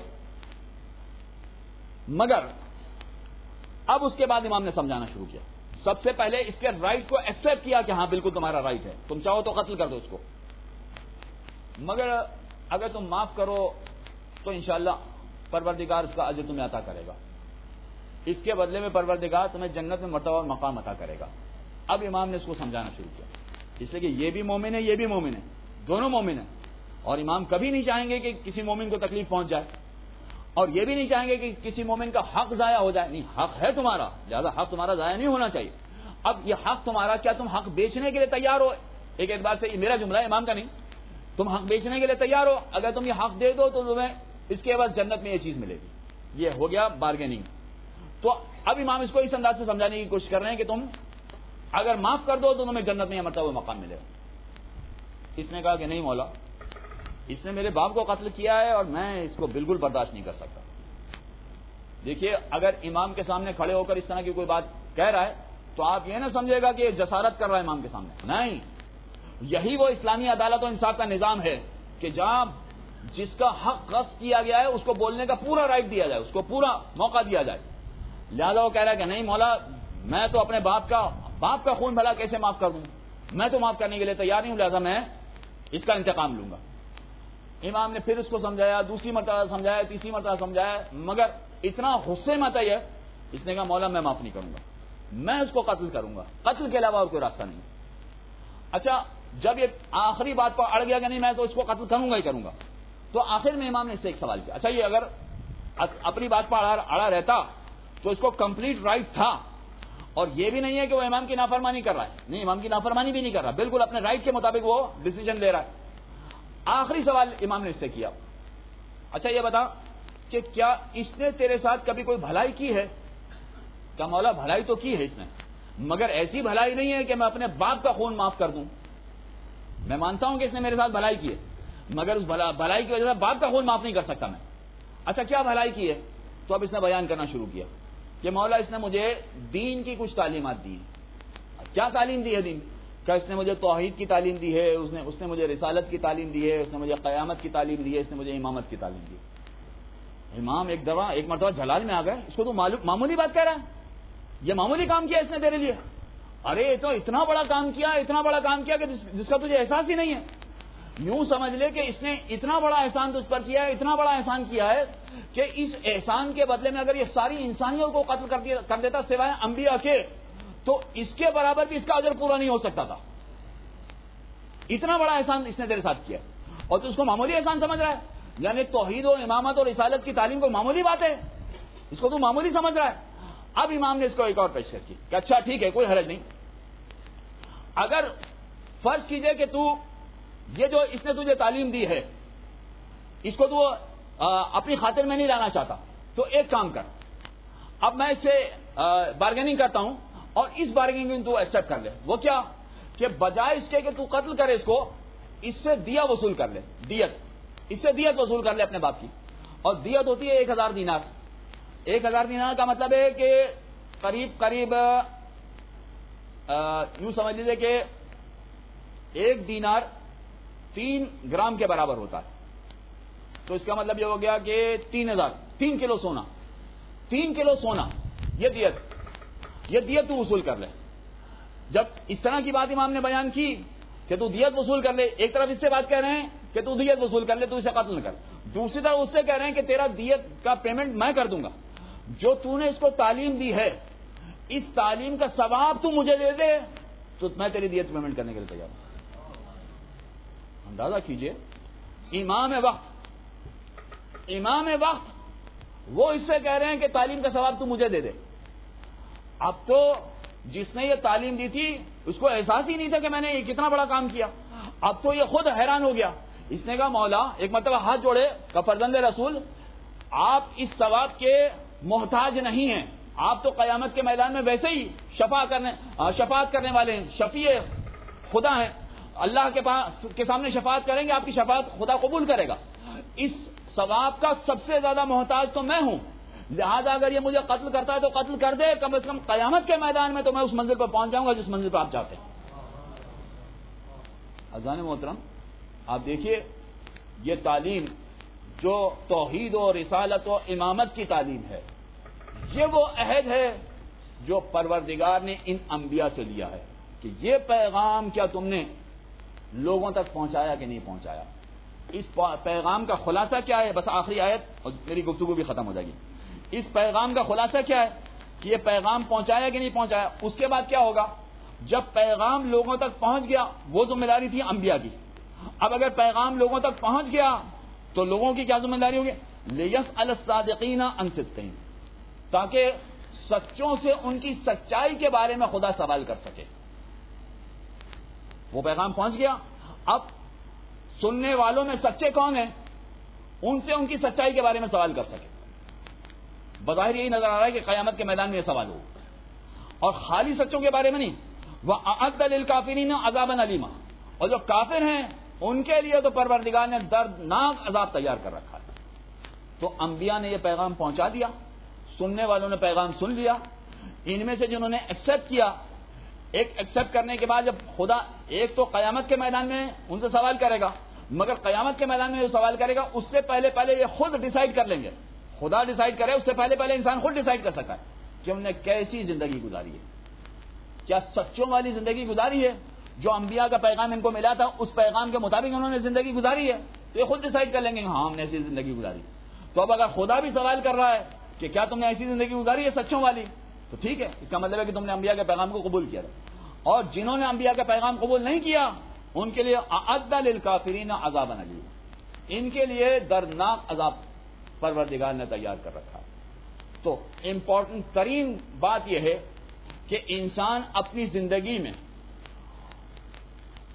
مگر اب اس کے بعد امام نے سمجھانا شروع کیا. سب سے پہلے اس کے رائٹ کو ایکسپٹ کیا کہ ہاں بالکل تمہارا رائٹ ہے، تم چاہو تو قتل کر دو اس کو، مگر اگر تم معاف کرو تو انشاءاللہ پروردگار اس کا اجر تمہیں عطا کرے گا، اس کے بدلے میں پروردگار تمہیں جنت میں مرتبہ اور مقام عطا کرے گا. اب امام نے اس کو سمجھانا شروع کیا، اس لیے کہ یہ بھی مومن ہے یہ بھی مومن ہے، دونوں مومن ہیں. اور امام کبھی نہیں چاہیں گے کہ کسی مومن کو تکلیف پہنچ جائے، اور یہ بھی نہیں چاہیں گے کہ کسی مومن کا حق ضائع ہو جائے. نہیں، حق ہے تمہارا، لہذا حق تمہارا ضائع نہیں ہونا چاہیے. اب یہ حق تمہارا، کیا تم حق بیچنے کے لیے تیار ہو؟ ایک اعتبار سے یہ میرا جملہ ہے، امام کا نہیں. تم حق بیچنے کے لیے تیار ہو؟ اگر تم یہ حق دے دو تو تمہیں اس کے بعد جنت میں یہ چیز ملے گی. یہ ہو گیا بارگیننگ. تو اب امام اس کو اس انداز سے سمجھانے کی کوشش کر رہے ہیں کہ تم اگر معاف کر دو تو تمہیں جنت میں یہ مرتبہ مقام ملے گا. اس نے کہا کہ نہیں مولا، اس نے میرے باپ کو قتل کیا ہے اور میں اس کو بالکل برداشت نہیں کر سکتا. دیکھیے اگر امام کے سامنے کھڑے ہو کر اس طرح کی کوئی بات کہہ رہا ہے تو آپ یہ نہ سمجھے گا کہ یہ جسارت کر رہا ہے امام کے سامنے. نہیں، یہی وہ اسلامی عدالت و انصاف کا نظام ہے کہ جہاں جس کا حق غصب کیا گیا ہے اس کو بولنے کا پورا رائٹ دیا جائے، اس کو پورا موقع دیا جائے. لہذا وہ کہہ رہا ہے کہ نہیں مولا، میں تو اپنے باپ کا خون بھلا کیسے معاف کر دوں، میں تو معاف کرنے کے لیے تیار نہیں ہوں، لہذا میں اس کا انتقام لوں گا. امام نے پھر اس کو سمجھایا، دوسری مرتبہ سمجھایا، تیسری مرتبہ سمجھایا، مگر اتنا غصے میں آتا ہے اس نے کہا مولا میں معاف نہیں کروں گا، میں اس کو قتل کروں گا، قتل کے علاوہ اور کوئی راستہ نہیں. اچھا جب یہ آخری بات پر اڑ گیا کہ نہیں میں تو اس کو قتل کروں گا ہی کروں گا، تو آخر میں امام نے اس سے ایک سوال کیا. اچھا یہ اگر اپنی بات پر اڑا رہتا تو اس کو کمپلیٹ رائٹ تھا، اور یہ بھی نہیں ہے کہ وہ امام کی نافرمانی کر رہا ہے. نہیں، امام کی نافرمانی بھی نہیں کر رہا، بالکل اپنے رائٹ کے مطابق وہ ڈیسیجن لے رہا ہے. آخری سوال امام نے اس سے کیا، اچھا یہ بتا کہ کیا اس نے تیرے ساتھ کبھی کوئی بھلائی کی ہے؟ کہ مولا بھلائی تو کی ہے اس نے، مگر ایسی بھلائی نہیں ہے کہ میں اپنے باپ کا خون معاف کر دوں. میں مانتا ہوں کہ اس نے میرے ساتھ بھلائی کی ہے، مگر اس بھلائی کی وجہ سے باپ کا خون معاف نہیں کر سکتا میں. اچھا کیا بھلائی کی ہے؟ تو اب اس نے بیان کرنا شروع کیا کہ مولا اس نے مجھے دین کی کچھ تعلیمات دی ہیں. کیا تعلیم دی ہے دین؟ کہ اس نے مجھے توحید کی تعلیم دی ہے، اس نے مجھے رسالت کی تعلیم دی ہے، اس نے مجھے قیامت کی تعلیم دی ہے، اس نے مجھے امامت کی تعلیم دی ہے. امام ایک مرتبہ جلال میں آ گئے، اس کو تو معمولی بات کہہ رہا ہے، یہ معمولی کام کیا اس نے تیرے لیے؟ ارے تو اتنا بڑا کام کیا کہ جس کا تجھے احساس ہی نہیں ہے. یوں سمجھ لے کہ اس نے اتنا بڑا احسان تجھ پر کیا ہے، اتنا بڑا احسان کیا ہے کہ اس احسان کے بدلے میں اگر یہ ساری انسانیت کو قتل کر دیتا سوائے انبیاء کے، تو اس کے برابر بھی اس کا اجر پورا نہیں ہو سکتا تھا. اتنا بڑا احسان اس نے تیرے ساتھ کیا اور تو اس کو معمولی احسان سمجھ رہا ہے. یعنی توحید و امامت اور رسالت کی تعلیم کو معمولی بات ہے، اس کو تو معمولی سمجھ رہا ہے. اب امام نے اس کو ایک اور پیشکش کی کہ اچھا ٹھیک ہے، کوئی حرج نہیں. اگر فرض کیجئے کہ تو یہ جو اس نے تجھے تعلیم دی ہے اس کو تو اپنی خاطر میں نہیں لانا چاہتا، تو ایک کام کر، اب میں اس سے بارگیننگ کرتا ہوں اور اس بارگیننگ تو ایکسپٹ کر لے. وہ کیا کہ بجائے اس کے کہ تو قتل کرے اس کو، اس سے دیا وصول کر لے، اس سے دیت وصول کر لے اپنے باپ کی. اور دیت ہوتی ہے 1000 دینار. 1000 دینار کا مطلب ہے کہ قریب یوں سمجھ لیجیے کہ 1 دینار 3 گرام کے برابر ہوتا ہے. تو اس کا مطلب یہ ہو گیا کہ 3 کلو سونا، 3 کلو سونا، یہ دیت تو وصول کر لے. جب اس طرح کی بات امام نے بیان کی کہ تو دیت وصول کر لے، ایک طرف اس سے بات کہہ رہے ہیں کہ تو دیت وصول کر لے، تو اسے قتل نہ کر. دوسری طرف اس سے کہہ رہے ہیں کہ تیرا دیت کا پیمنٹ میں کر دوں گا، جو تو نے اس کو تعلیم دی ہے اس تعلیم کا ثواب تو مجھے دے دے تو میں تیری دیت پیمنٹ کرنے کے لیے تیار ہوں. اندازہ کیجئے امام وقت وہ اس سے کہہ رہے ہیں کہ تعلیم کا ثواب تو مجھے دے دے. اب تو جس نے یہ تعلیم دی تھی اس کو احساس ہی نہیں تھا کہ میں نے یہ کتنا بڑا کام کیا. اب تو یہ خود حیران ہو گیا. اس نے کہا مولا، ایک مرتبہ ہاتھ جوڑے کہ فرزند رسول آپ اس ثواب کے محتاج نہیں ہیں، آپ تو قیامت کے میدان میں ویسے ہی شفاعت کرنے والے ہیں، شفیع خدا ہیں، اللہ کے سامنے شفاعت کریں گے، آپ کی شفاعت خدا قبول کرے گا. اس ثواب کا سب سے زیادہ محتاج تو میں ہوں، لہذا اگر یہ مجھے قتل کرتا ہے تو قتل کر دے، کم از کم قیامت کے میدان میں تو میں اس منزل پر پہنچ جاؤں گا جس منزل پر آپ چاہتے ہیں. عزیزان محترم، آپ دیکھیے یہ تعلیم جو توحید و رسالت و امامت کی تعلیم ہے، یہ وہ عہد ہے جو پروردگار نے ان انبیاء سے لیا ہے کہ یہ پیغام کیا تم نے لوگوں تک پہنچایا کہ نہیں پہنچایا. اس پیغام کا خلاصہ کیا ہے؟ بس آخری آیت اور میری گفتگو بھی ختم ہو جائے گی. اس پیغام کا خلاصہ کیا ہے کہ یہ پیغام پہنچایا کہ نہیں پہنچایا. اس کے بعد کیا ہوگا؟ جب پیغام لوگوں تک پہنچ گیا، وہ ذمہ داری تھی انبیاء کی. اب اگر پیغام لوگوں تک پہنچ گیا تو لوگوں کی کیا ذمہ داری ہوگی؟ لیسأل الصادقین عن صدقہم، تاکہ سچوں سے ان کی سچائی کے بارے میں خدا سوال کر سکے. وہ پیغام پہنچ گیا، اب سننے والوں میں سچے کون ہیں ان سے ان کی سچائی کے بارے میں سوال کر سکے. بظاہر یہی نظر آ رہا ہے کہ قیامت کے میدان میں یہ سوال ہو، اور خالی سچوں کے بارے میں نہیں. وَأَعَدَّ لِلْكَافِرِينَ عَذَابًا أَلِيمًا، اور جو کافر ہیں ان کے لیے تو پروردگار نے دردناک عذاب تیار کر رکھا ہے. تو انبیاء نے یہ پیغام پہنچا دیا، سننے والوں نے پیغام سن لیا. ان میں سے جنہوں نے ایکسپٹ کیا، ایکسپٹ کرنے کے بعد جب خدا ایک تو قیامت کے میدان میں ان سے سوال کرے گا، مگر قیامت کے میدان میں جو سوال کرے گا اس سے پہلے یہ خود ڈیسائیڈ کر لیں گے. خدا ڈیسائیڈ کرے اس سے پہلے انسان خود ڈیسائیڈ کر سکتا ہے کہ ہم نے کیسی زندگی گزاری ہے. کیا سچوں والی زندگی گزاری ہے جو انبیاء کا پیغام ان کو ملا تھا اس پیغام کے مطابق انہوں نے زندگی گزاری ہے؟ تو یہ خود ڈیسائیڈ کر لیں گے ہاں ہم نے ایسی زندگی گزاری. تو اب اگر خدا بھی سوال کر رہا ہے کہ کیا تم نے ایسی زندگی گزاری ہے سچوں والی، تو ٹھیک ہے، اس کا مطلب ہے کہ تم نے انبیاء کے پیغام کو قبول کیا تھا. اور جنہوں نے انبیاء کا پیغام قبول نہیں کیا ان کے لیے اعد للکافرین عذابا الیم، ان کے لیے دردناک عذاب پروردگار نے تیار کر رکھا. تو امپورٹنٹ ترین بات یہ ہے کہ انسان اپنی زندگی میں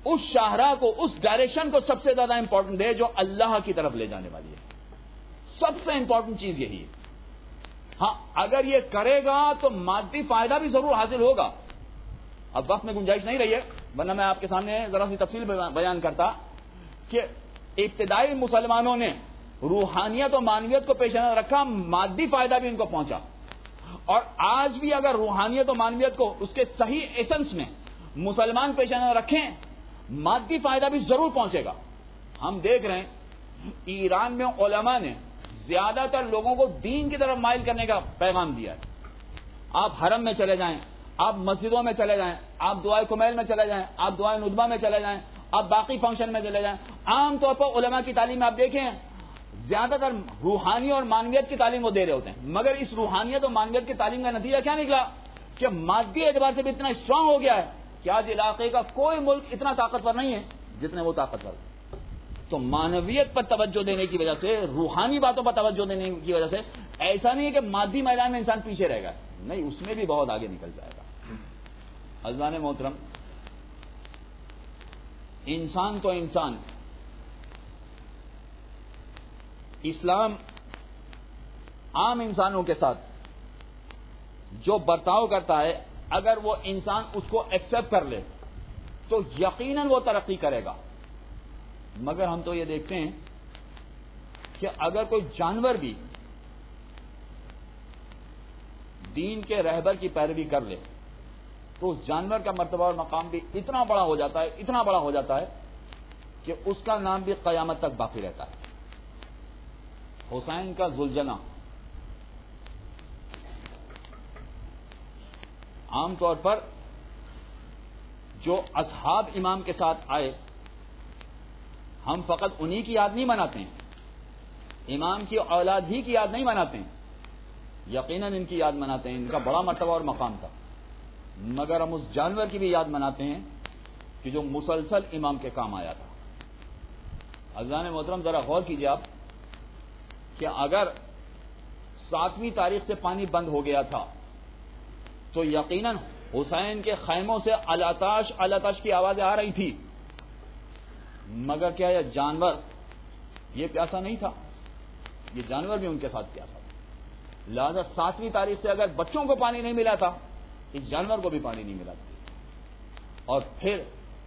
اس شاہراہ کو، اس ڈائریکشن کو سب سے زیادہ امپورٹنٹ دے جو اللہ کی طرف لے جانے والی ہے. سب سے امپورٹنٹ چیز یہی ہے. ہاں اگر یہ کرے گا تو مادی فائدہ بھی ضرور حاصل ہوگا. اب وقت میں گنجائش نہیں رہی ہے، ورنہ میں آپ کے سامنے ذرا سی تفصیل بیان کرتا کہ ابتدائی مسلمانوں نے روحانیت و معنویت کو پیش نظر رکھا، مادی فائدہ بھی ان کو پہنچا. اور آج بھی اگر روحانیت و معنویت کو اس کے صحیح ایسنس میں مسلمان پیش نظر رکھیں، مادی فائدہ بھی ضرور پہنچے گا. ہم دیکھ رہے ہیں ایران میں علماء نے زیادہ تر لوگوں کو دین کی طرف مائل کرنے کا پیغام دیا ہے. آپ حرم میں چلے جائیں، آپ مسجدوں میں چلے جائیں، آپ دعائے کمیل میں چلے جائیں، آپ دعائے ندبہ میں چلے جائیں، آپ باقی فنکشن میں چلے جائیں، عام طور پر علماء کی تعلیم آپ دیکھیں زیادہ تر روحانی اور معنویت کی تعلیم وہ دے رہے ہوتے ہیں. مگر اس روحانیت اور معنویت کی تعلیم کا نتیجہ کیا نکلا کہ مادی اعتبار سے بھی اتنا اسٹرانگ ہو گیا ہے کہ آج علاقے کا کوئی ملک اتنا طاقتور نہیں ہے جتنے وہ طاقتور. تو معنویت پر توجہ دینے کی وجہ سے، روحانی باتوں پر توجہ دینے کی وجہ سے ایسا نہیں ہے کہ مادی میدان میں انسان پیچھے رہے گا، نہیں، اس میں بھی بہت آگے نکل جائے گا. عزیزان محترم، انسان تو انسان، اسلام عام انسانوں کے ساتھ جو برتاؤ کرتا ہے اگر وہ انسان اس کو ایکسپٹ کر لے تو یقیناً وہ ترقی کرے گا. مگر ہم تو یہ دیکھتے ہیں کہ اگر کوئی جانور بھی دین کے رہبر کی پیروی کر لے تو اس جانور کا مرتبہ اور مقام بھی اتنا بڑا ہو جاتا ہے، اتنا بڑا ہو جاتا ہے کہ اس کا نام بھی قیامت تک باقی رہتا ہے. حسین کا ذوالجناح عام طور پر جو اصحاب امام کے ساتھ آئے، ہم فقط انہی کی یاد نہیں مناتے ہیں، امام کی اولاد ہی کی یاد نہیں مناتے ہیں، یقیناً ان کی یاد مناتے ہیں، ان کا بڑا مرتبہ اور مقام تھا. مگر ہم اس جانور کی بھی یاد مناتے ہیں کہ جو مسلسل امام کے کام آیا تھا. عزیزان محترم، ذرا غور کیجیے آپ کہ اگر 7ویں تاریخ سے پانی بند ہو گیا تھا تو یقیناً حسین کے خیموں سے الاتش الاتش کی آوازیں آ رہی تھی. مگر کیا یہ جانور یہ پیاسا نہیں تھا؟ یہ جانور بھی ان کے ساتھ پیاسا تھا. لہذا 7ویں تاریخ سے اگر بچوں کو پانی نہیں ملا تھا، اس جانور کو بھی پانی نہیں ملا تھا. اور پھر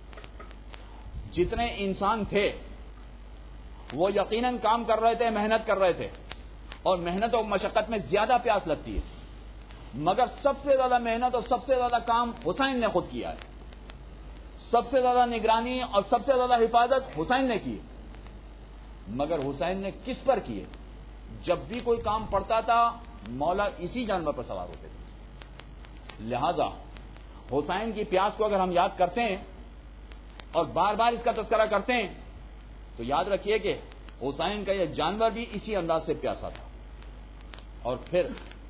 جتنے انسان تھے وہ یقیناً کام کر رہے تھے، محنت کر رہے تھے، اور محنت و مشقت میں زیادہ پیاس لگتی ہے. مگر سب سے زیادہ محنت اور سب سے زیادہ کام حسین نے خود کیا ہے. سب سے زیادہ نگرانی اور سب سے زیادہ حفاظت حسین نے کی. مگر حسین نے کس پر کیے؟ جب بھی کوئی کام پڑتا تھا مولا اسی جانور پر سوار ہوتے تھے. لہذا حسین کی پیاس کو اگر ہم یاد کرتے ہیں اور بار بار اس کا تذکرہ کرتے ہیں تو یاد رکھیے کہ حسین کا یہ جانور بھی اسی انداز سے پیاسا تھا. اور پھر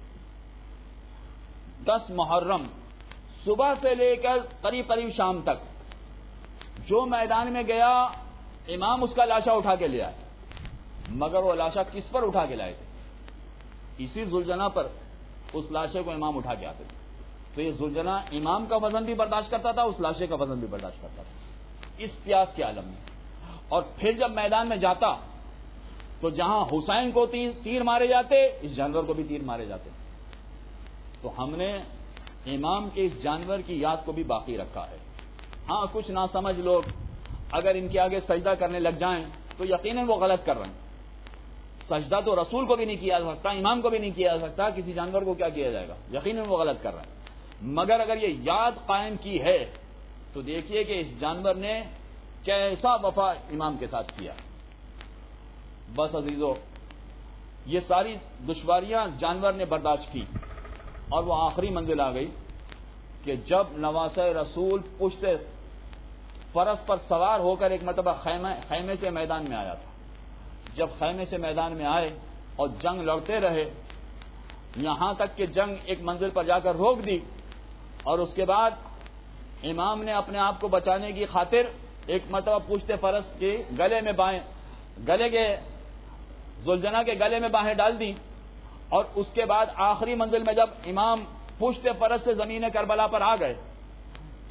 10 محرم صبح سے لے کر قریب قریب شام تک جو میدان میں گیا امام اس کا لاشا اٹھا کے لے آئے. مگر وہ لاشا کس پر اٹھا کے لائے تھے؟ اسی ذوالجناح پر اس لاشے کو امام اٹھا کے آتے تھے. تو یہ ذوالجناح امام کا وزن بھی برداشت کرتا تھا، اس لاشے کا وزن بھی برداشت کرتا تھا اس پیاس کے عالم میں. اور پھر جب میدان میں جاتا تو جہاں حسین کو تیر مارے جاتے اس جانور کو بھی تیر مارے جاتے. تو ہم نے امام کے اس جانور کی یاد کو بھی باقی رکھا ہے. ہاں کچھ ناسمجھ لوگ اگر ان کے آگے سجدہ کرنے لگ جائیں تو یقیناً وہ غلط کر رہے ہیں. سجدہ تو رسول کو بھی نہیں کیا جا سکتا، امام کو بھی نہیں کیا جا سکتا، کسی جانور کو کیا کیا جائے گا؟ یقیناً وہ غلط کر رہے ہیں. مگر اگر یہ یاد قائم کی ہے تو دیکھیے کہ اس جانور نے کیسا وفا امام کے ساتھ کیا. بس عزیزو، یہ ساری دشواریاں جانور نے برداشت کی اور وہ آخری منزل آ گئی کہ جب نواسہ رسول پشت فرس پر سوار ہو کر ایک مرتبہ خیمے سے میدان میں آیا تھا. جب خیمے سے میدان میں آئے اور جنگ لڑتے رہے یہاں تک کہ جنگ ایک منزل پر جا کر روک دی، اور اس کے بعد امام نے اپنے آپ کو بچانے کی خاطر ایک مرتبہ پشت فرس کے گلے کے ذوالجناح کے گلے میں باہیں ڈال دی. اور اس کے بعد آخری منزل میں جب امام پشت فرس سے زمین کربلا پر آ گئے تو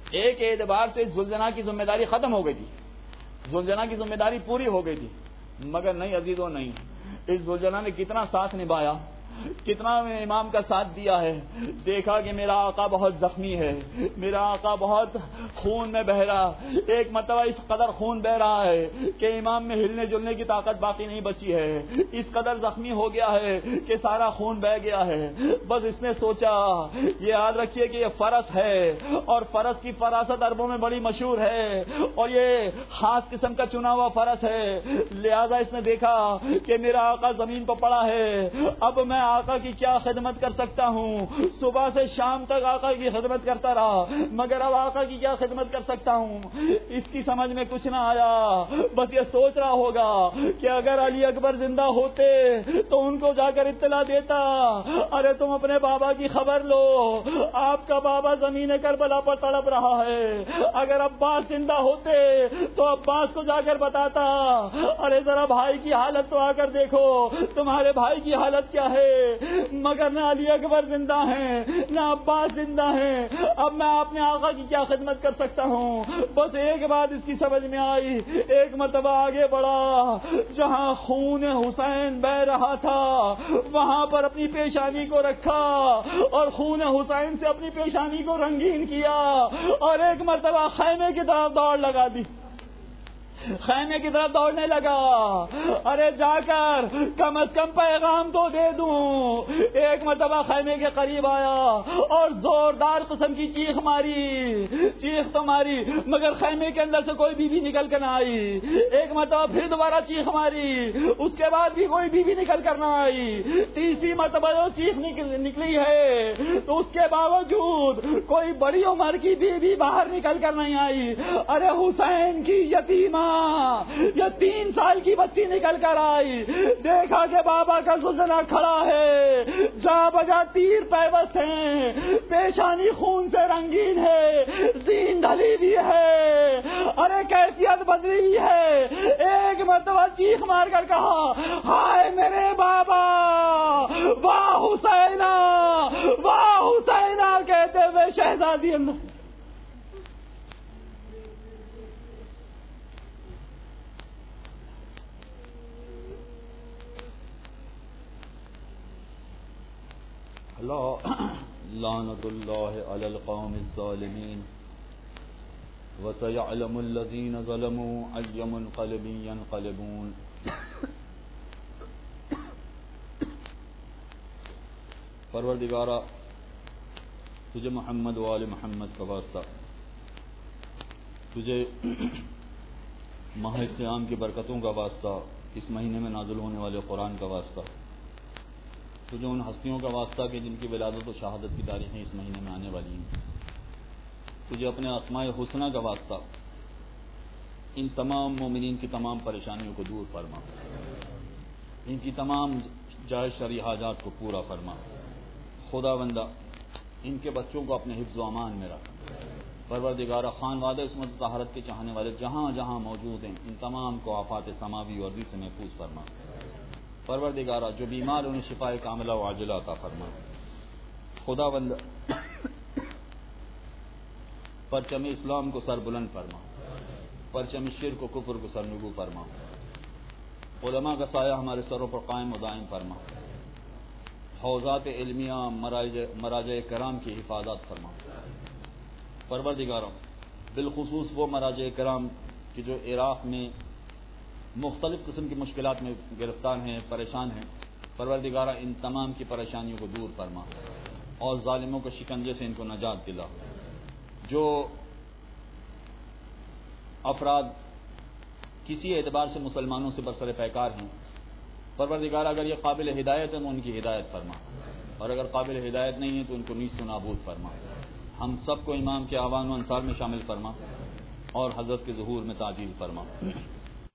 ایک اعتبار سے زلجنا کی ذمہ داری ختم ہو گئی تھی، زلجنا کی ذمہ داری پوری ہو گئی تھی، مگر نہیں عزیزوں نہیں، اس زلجنا نے کتنا ساتھ نبھایا، کتنا امام کا ساتھ دیا ہے. دیکھا کہ میرا آقا بہت زخمی ہے، میرا آقا بہت خون میں بہ رہا، ایک مرتبہ اس قدر خون بہ رہا ہے کہ امام میں ہلنے جلنے کی طاقت باقی نہیں بچی ہے، اس قدر زخمی ہو گیا ہے کہ سارا خون بہ گیا ہے. بس اس نے سوچا، یہ یاد رکھیے کہ یہ فرس ہے اور فرس کی فراست عربوں میں بڑی مشہور ہے اور یہ خاص قسم کا چنا ہوا فرس ہے، لہذا اس نے دیکھا کہ میرا آقا زمین پر پڑا ہے، اب میں آقا کی کیا خدمت کر سکتا ہوں. صبح سے شام تک آقا کی خدمت کرتا رہا، مگر اب آقا کی کیا خدمت کر سکتا ہوں. اس کی سمجھ میں کچھ نہ آیا، بس یہ سوچ رہا ہوگا کہ اگر علی اکبر زندہ ہوتے تو ان کو جا کر اطلاع دیتا، ارے تم اپنے بابا کی خبر لو، آپ کا بابا زمین کربلا پر تڑپ رہا ہے. اگر عباس زندہ ہوتے تو عباس کو جا کر بتاتا، ارے ذرا بھائی کی حالت تو آ کر دیکھو، تمہارے بھائی کی حالت کیا ہے. مگر نہ علی اکبر زندہ ہیں نہ عباس زندہ ہیں، اب میں اپنے آقا کی کیا خدمت کر سکتا ہوں. بس ایک بات اس کی سمجھ میں آئی، ایک مرتبہ آگے بڑھا، جہاں خون حسین بہ رہا تھا وہاں پر اپنی پیشانی کو رکھا اور خون حسین سے اپنی پیشانی کو رنگین کیا اور ایک مرتبہ خیمے کی طرف دوڑ لگا دی، خیمے کی طرف دوڑنے لگا. ارے جا کر کم از کم پیغام تو دے دوں. ایک مرتبہ خیمے کے قریب آیا اور زوردار قسم کی چیخ ماری، چیخ تو ماری مگر خیمے کے اندر سے کوئی بیوی نکل کر نہ آئی. ایک مرتبہ پھر دوبارہ چیخ ماری، اس کے بعد بھی کوئی بیوی نکل کر نہ آئی. تیسری مرتبہ جو چیخ نکلی ہے تو اس کے باوجود کوئی بڑی عمر کی بیوی باہر نکل کر نہیں آئی. ارے حسین کی یتیمہ یہ 3 سال کی بچی نکل کر آئی، دیکھا کہ بابا کا زلزلہ کھڑا ہے، جا بجا تیر پیوست ہیں، پیشانی خون سے رنگین ہے، زین ڈھلی بھی ہے، ارے کیفیت بدلی ہے. ایک مرتبہ چیخ مار کر کہا، ہائے میرے بابا، واہ حسینہ، واہ حسینہ کہتے ہوئے شہزادی اندر. لعنت اللہ علی القوم الظالمین وسيعلم الذین ظلموا أي منقلب ينقلبون. پروردگارا تجھے محمد و آل محمد کا واسطہ، تجھے ماہ صیام کی برکتوں کا واسطہ، اس مہینے میں نازل ہونے والے قرآن کا واسطہ، تجھے ان ہستیوں کا واسطہ کہ جن کی ولادت و شہادت کی تاریخیں اس مہینے میں آنے والی ہیں، تجھے اپنے اسماء حسنہ کا واسطہ، ان تمام مومنین کی تمام پریشانیوں کو دور فرما، ان کی تمام جائز شرعی حاجات کو پورا فرما. خدا بندہ ان کے بچوں کو اپنے حفظ و امان میں رکھ. پروردگارہ خانواد عصمت طہارت کے چاہنے والے جہاں جہاں موجود ہیں ان تمام کو آفات سماوی اور ارضی سے محفوظ فرما. پروردگارہ جو بیمار انہیں شفاء کاملہ و عاجلہ عطا فرما. خدا بندہ پرچم اسلام کو سر بلند فرما، پرچم شرک و کفر کو سرنگو فرما. علماء کا سایہ ہمارے سروں پر قائم و دائم فرما. حوزات علمیہ مراجع کرام کی حفاظت فرما. پروردگارہ بالخصوص وہ مراجع کرام کہ جو عراق میں مختلف قسم کی مشکلات میں گرفتار ہیں، پریشان ہیں، پروردگارہ ان تمام کی پریشانیوں کو دور فرما اور ظالموں کے شکنجے سے ان کو نجات دلا. جو افراد کسی اعتبار سے مسلمانوں سے برسر پیکار ہیں، پروردگار اگر یہ قابل ہدایت ہے تو ان کی ہدایت فرما، اور اگر قابل ہدایت نہیں ہے تو ان کو نیست و نابود فرما. ہم سب کو امام کے اعوان و انصار میں شامل فرما اور حضرت کے ظہور میں تعجیل فرما.